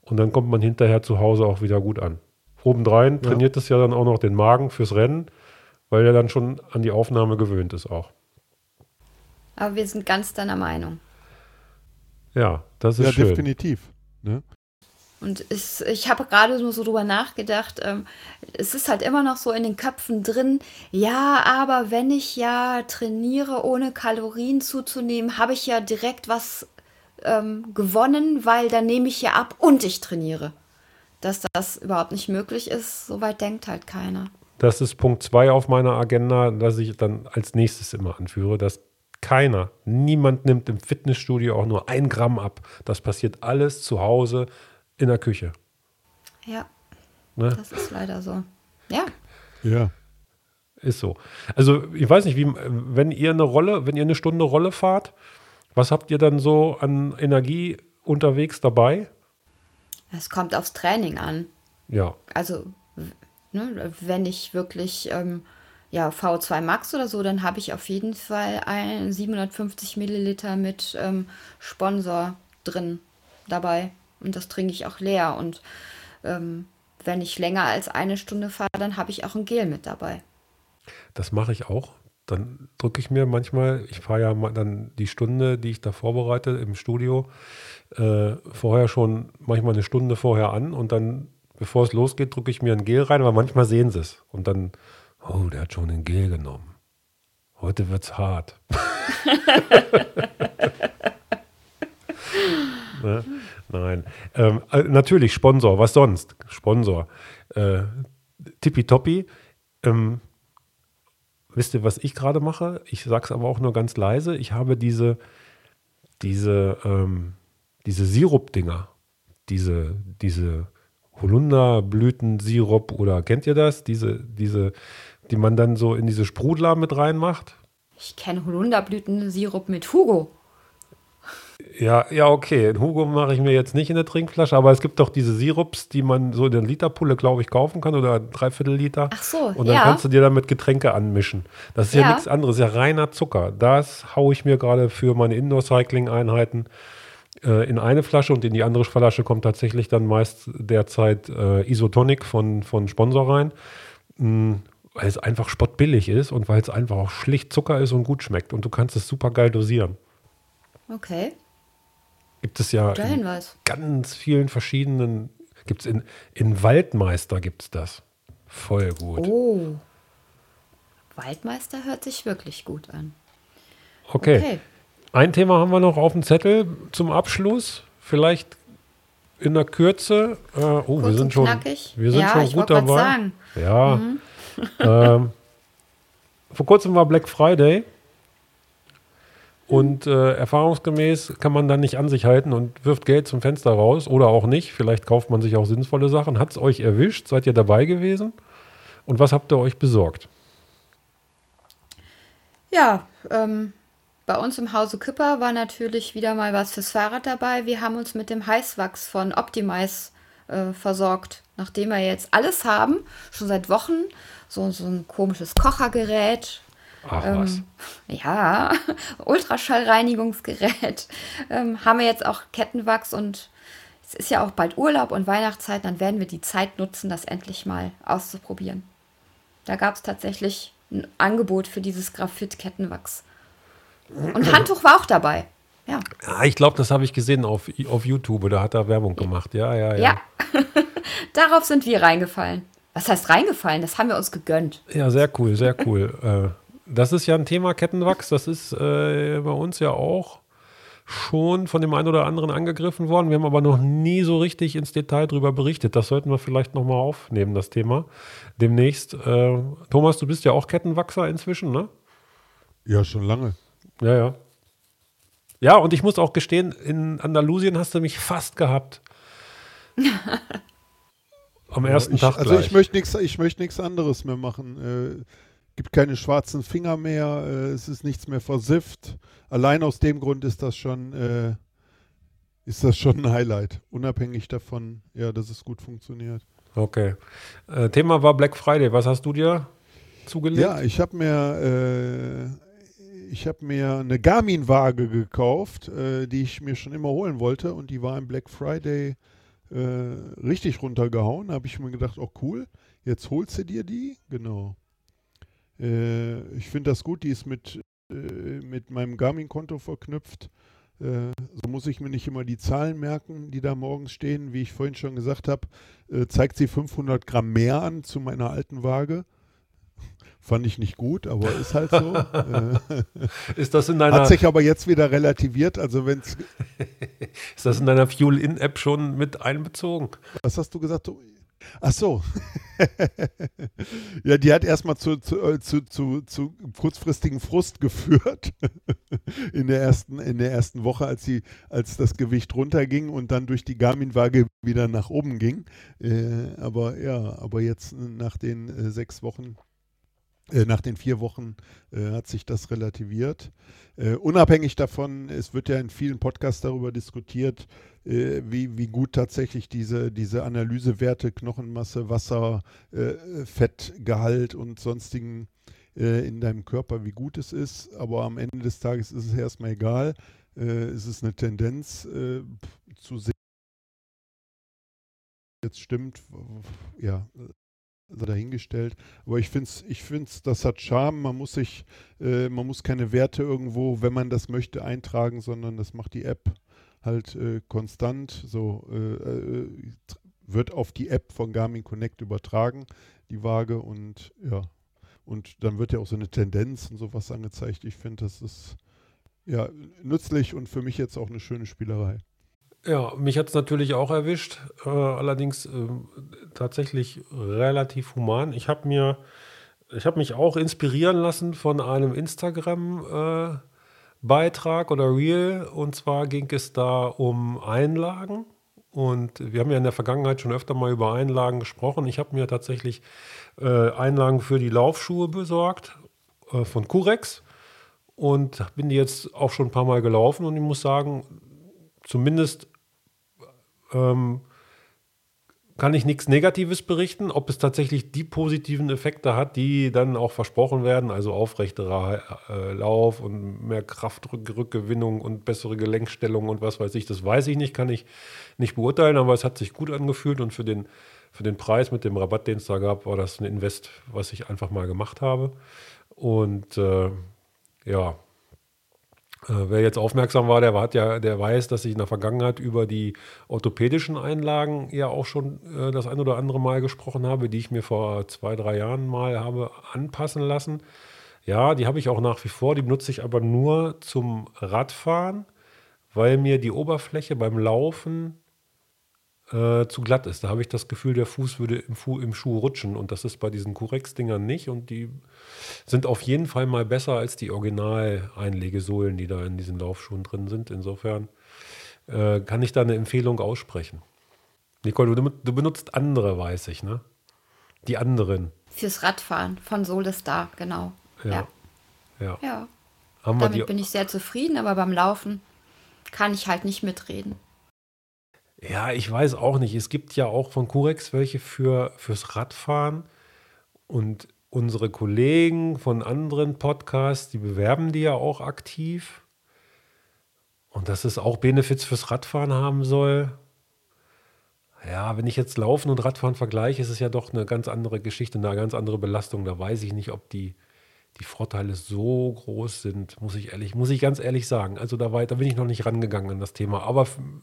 und dann kommt man hinterher zu Hause auch wieder gut an. Obendrein Ja. trainiert es ja dann auch noch den Magen fürs Rennen, weil er dann schon an die Aufnahme gewöhnt ist auch. Aber wir sind ganz deiner Meinung. Ja, das ist Ja, schön. definitiv. Ne? Und es, ich habe gerade nur so drüber nachgedacht, ähm, es ist halt immer noch so in den Köpfen drin, ja, aber wenn ich ja trainiere, ohne Kalorien zuzunehmen, habe ich ja direkt was ähm, gewonnen, weil dann nehme ich ja ab und ich trainiere. Dass das überhaupt nicht möglich ist, soweit denkt halt keiner. Das ist Punkt zwei auf meiner Agenda, dass ich dann als nächstes immer anführe, dass keiner, niemand nimmt im Fitnessstudio auch nur ein Gramm ab. Das passiert alles zu Hause in der Küche. Ja, Ne? das ist leider so. Ja, Ja. Ist so. Also ich weiß nicht, wie, wenn ihr eine Rolle, wenn ihr eine Stunde Rolle fahrt, was habt ihr dann so an Energie unterwegs dabei? es kommt aufs Training an. Ja, Also, w- ne, wenn ich wirklich ähm, ja, V zwei Max oder so, dann habe ich auf jeden Fall ein siebenhundertfünfzig Milliliter mit ähm, Sponsor drin dabei. Und das trinke ich auch leer. Und ähm, wenn ich länger als eine Stunde fahre, dann habe ich auch ein Gel mit dabei. das mache ich auch. Dann drücke ich mir manchmal, ich fahre ja mal dann die Stunde, die ich da vorbereite im Studio, äh, vorher schon manchmal eine Stunde vorher an und dann, bevor es losgeht, drücke ich mir ein Gel rein, weil manchmal sehen sie es. Und dann, oh, der hat schon ein Gel genommen. Heute wird's hart. Ne? Nein. Ähm, äh, natürlich, Sponsor, was sonst? Sponsor. Äh, Tippitoppi. Ähm, wisst ihr, was ich gerade mache? Ich sage es aber auch nur ganz leise. Ich habe diese, diese, ähm, diese Sirup-Dinger, diese, diese Holunderblütensirup oder kennt ihr das? Diese, diese, die man dann so in diese Sprudler mit reinmacht. Ich kenne Holunderblütensirup mit Hugo. Ja, ja, okay. Den Hugo mache ich mir jetzt nicht in der Trinkflasche, aber es gibt doch diese Sirups, die man so in der Literpulle, glaube ich, kaufen kann oder dreiviertel Liter. Ach so, Und dann ja. kannst du dir damit Getränke anmischen. Das ist ja, Ja. nichts anderes, ja reiner Zucker. Das haue ich mir gerade für meine Indoor-Cycling-Einheiten äh, in eine Flasche und in die andere Flasche kommt tatsächlich dann meist derzeit äh, Isotonic von, von Sponsor rein. Mm, weil es einfach spottbillig ist und weil es einfach auch schlicht Zucker ist und gut schmeckt. Und du kannst es super geil dosieren. Okay, Gibt es ja guter in Hinweis. ganz vielen verschiedenen, gibt es in, in Waldmeister gibt es das. Voll gut. Oh, Waldmeister hört sich wirklich gut an. Okay. Okay. Ein Thema haben wir noch auf dem Zettel zum Abschluss. Vielleicht in der Kürze. Äh, oh, Kurz wir sind und schon, knackig. wir sind Ja, schon ich gut wollte grad dabei. sagen. Ja. ähm, vor kurzem war Black Friday. Und äh, erfahrungsgemäß kann man dann nicht an sich halten und wirft Geld zum Fenster raus oder auch nicht. Vielleicht kauft man sich auch sinnvolle Sachen. Hat es euch erwischt? Seid ihr dabei gewesen? Und was habt ihr euch besorgt? Ja, ähm, bei uns im Hause Küpper war natürlich wieder mal was fürs Fahrrad dabei. Wir haben uns mit dem Heißwachs von Optimize äh, versorgt, nachdem wir jetzt alles haben, schon seit Wochen. So, so ein komisches Kochergerät. Ach was. Ähm, ja, Ultraschallreinigungsgerät. Ähm, haben wir jetzt auch Kettenwachs und es ist ja auch bald Urlaub und Weihnachtszeit, dann werden wir die Zeit nutzen, das endlich mal auszuprobieren. Da gab es tatsächlich ein Angebot für dieses Graphit-Kettenwachs. Und Handtuch war auch dabei. Ja, Ja, ich glaube, das habe ich gesehen auf, auf YouTube. Da hat er Werbung gemacht. Ja, ja, ja. ja. Darauf sind wir reingefallen. Was heißt reingefallen? Das haben wir uns gegönnt. Ja, sehr cool, sehr cool. äh, das ist ja ein Thema Kettenwachs. Das ist äh, bei uns ja auch schon von dem einen oder anderen angegriffen worden. Wir haben aber noch nie so richtig ins Detail drüber berichtet. Das sollten wir vielleicht nochmal aufnehmen, das Thema. Demnächst. Äh, Thomas, du bist ja auch Kettenwachser inzwischen, ne? Ja, schon lange. Ja, ja. Ja, und ich muss auch gestehen, in Andalusien hast du mich fast gehabt. Am ersten ich, Tag Also gleich. ich möchte nichts ich möchte nichts anderes mehr machen. Äh, gibt keine schwarzen Finger mehr, äh, es ist nichts mehr versifft. Allein aus dem Grund ist das schon äh, ist das schon ein Highlight. Unabhängig davon, ja, dass es gut funktioniert. Okay. Äh, Thema war Black Friday. Was hast du dir zugelegt? Ja, ich habe mir äh, ich habe mir eine Garmin-Waage gekauft, äh, die ich mir schon immer holen wollte und die war im Black Friday äh, richtig runtergehauen. Da habe ich mir gedacht, oh cool, jetzt holst du dir die. Genau. Äh, ich finde das gut, die ist mit, äh, mit meinem Garmin-Konto verknüpft. Äh, so muss ich mir nicht immer die Zahlen merken, die da morgens stehen. Wie ich vorhin schon gesagt habe, äh, zeigt sie fünfhundert Gramm mehr an zu meiner alten Waage. Fand ich nicht gut, aber ist halt so. Ist das in deiner Hat sich aber jetzt wieder relativiert. Also wenn's Ist das in deiner Fuel-In-App schon mit einbezogen? Was hast du gesagt? Ach so. Ja, die hat erstmal zu, zu, zu, zu, zu kurzfristigen Frust geführt in der ersten, in der ersten Woche, als, sie, als das Gewicht runterging und dann durch die Garmin-Waage wieder nach oben ging. Äh, aber ja, aber jetzt nach den äh, sechs Wochen Äh, nach den vier Wochen äh, hat sich das relativiert. Äh, unabhängig davon, es wird ja in vielen Podcasts darüber diskutiert, äh, wie, wie gut tatsächlich diese, diese Analysewerte, Knochenmasse, Wasser, äh, Fettgehalt und sonstigen äh, in deinem Körper, wie gut es ist. Aber am Ende des Tages ist es erstmal egal. Äh, es ist eine Tendenz äh, zu sehen, jetzt stimmt, ja, dahingestellt. Aber ich finde es, ich find's, das hat Charme. Man muss sich, äh, man muss keine Werte irgendwo, wenn man das möchte, eintragen, sondern das macht die App halt äh, konstant. So äh, äh, wird auf die App von Garmin Connect übertragen, die Waage, und ja, und dann wird ja auch so eine Tendenz und sowas angezeigt. Ich finde, das ist ja nützlich und für mich jetzt auch eine schöne Spielerei. Ja, mich hat es natürlich auch erwischt, äh, allerdings äh, tatsächlich relativ human. Ich habe mir, ich habe mich auch inspirieren lassen von einem Instagram-Beitrag äh, oder Reel, und zwar ging es da um Einlagen, und wir haben ja in der Vergangenheit schon öfter mal über Einlagen gesprochen. Ich habe mir tatsächlich äh, Einlagen für die Laufschuhe besorgt äh, von Curex und bin die jetzt auch schon ein paar Mal gelaufen, und ich muss sagen, zumindest ähm, kann ich nichts Negatives berichten. Ob es tatsächlich die positiven Effekte hat, die dann auch versprochen werden, also aufrechterer äh, Lauf und mehr Kraftrückgewinnung und bessere Gelenkstellung und was weiß ich, das weiß ich nicht, kann ich nicht beurteilen, aber es hat sich gut angefühlt, und für den, für den Preis mit dem Rabatt, den es da gab, war das ein Invest, was ich einfach mal gemacht habe. Und äh, ja, Äh, wer jetzt aufmerksam war, der, hat ja, der weiß, dass ich in der Vergangenheit über die orthopädischen Einlagen ja auch schon äh, das ein oder andere Mal gesprochen habe, die ich mir vor zwei, drei Jahren mal habe anpassen lassen. Ja, die habe ich auch nach wie vor, die benutze ich aber nur zum Radfahren, weil mir die Oberfläche beim Laufen äh, zu glatt ist. Da habe ich das Gefühl, der Fuß würde im, Fu- im Schuh rutschen, und das ist bei diesen Curex-Dingern nicht, und die sind auf jeden Fall mal besser als die Original-Einlegesohlen, die da in diesen Laufschuhen drin sind. Insofern äh, kann ich da eine Empfehlung aussprechen. Nicole, du, du benutzt andere, weiß ich, ne? Die anderen. Fürs Radfahren von Solestar, genau. Ja. Ja. ja. ja. Haben wir Damit die, bin ich sehr zufrieden, aber beim Laufen kann ich halt nicht mitreden. ja, ich weiß auch nicht. Es gibt ja auch von Curex welche für, fürs Radfahren, und unsere Kollegen von anderen Podcasts, die bewerben die ja auch aktiv. Und dass es auch Benefits fürs Radfahren haben soll. Ja, wenn ich jetzt Laufen und Radfahren vergleiche, ist es ja doch eine ganz andere Geschichte, eine ganz andere Belastung. Da weiß ich nicht, ob die, die Vorteile so groß sind, muss ich ehrlich, muss ich ganz ehrlich sagen. Also da, war, da bin ich noch nicht rangegangen an das Thema. Aber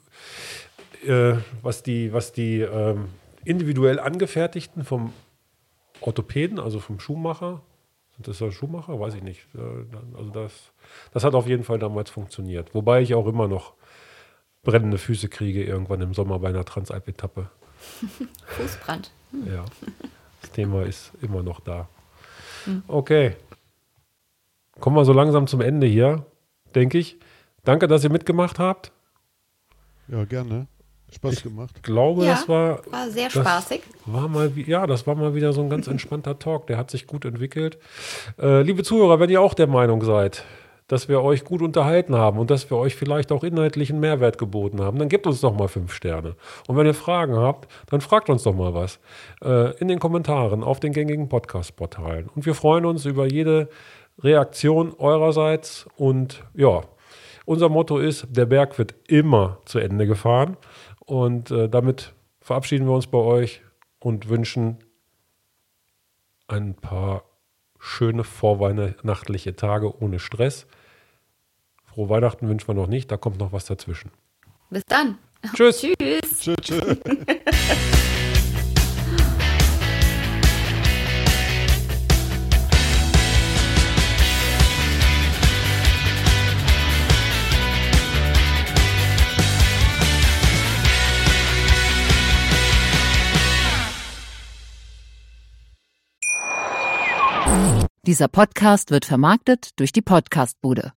äh, was die, was die ähm, individuell angefertigten vom Orthopäden, also vom Schuhmacher, sind das ja Schuhmacher? Weiß ich nicht. Also das, das hat auf jeden Fall damals funktioniert. Wobei ich auch immer noch brennende Füße kriege irgendwann im Sommer bei einer Transalp-Etappe. Fußbrand. Hm. Ja, das Thema ist immer noch da. Okay. Kommen wir so langsam zum Ende hier, denke ich. Danke, dass ihr mitgemacht habt. Ja, gerne. Spaß gemacht. Ich glaube, Ja, das war, war sehr das spaßig. War mal, wie- ja, das war mal wieder so ein ganz entspannter Talk. Der hat sich gut entwickelt. Äh, liebe Zuhörer, wenn ihr auch der Meinung seid, dass wir euch gut unterhalten haben und dass wir euch vielleicht auch inhaltlichen Mehrwert geboten haben, dann gebt uns doch mal fünf Sterne. Und wenn ihr Fragen habt, dann fragt uns doch mal was äh, in den Kommentaren auf den gängigen Podcast-Portalen. Und wir freuen uns über jede Reaktion eurerseits. Und ja, unser Motto ist, der Berg wird immer zu Ende gefahren. Und äh, damit verabschieden wir uns bei euch und wünschen ein paar schöne vorweihnachtliche Tage ohne Stress. Frohe Weihnachten wünschen wir noch nicht, da kommt noch was dazwischen. Bis dann. Tschüss. Tschüss. Tschüss. Tschüss. Dieser Podcast wird vermarktet durch die Podcastbude.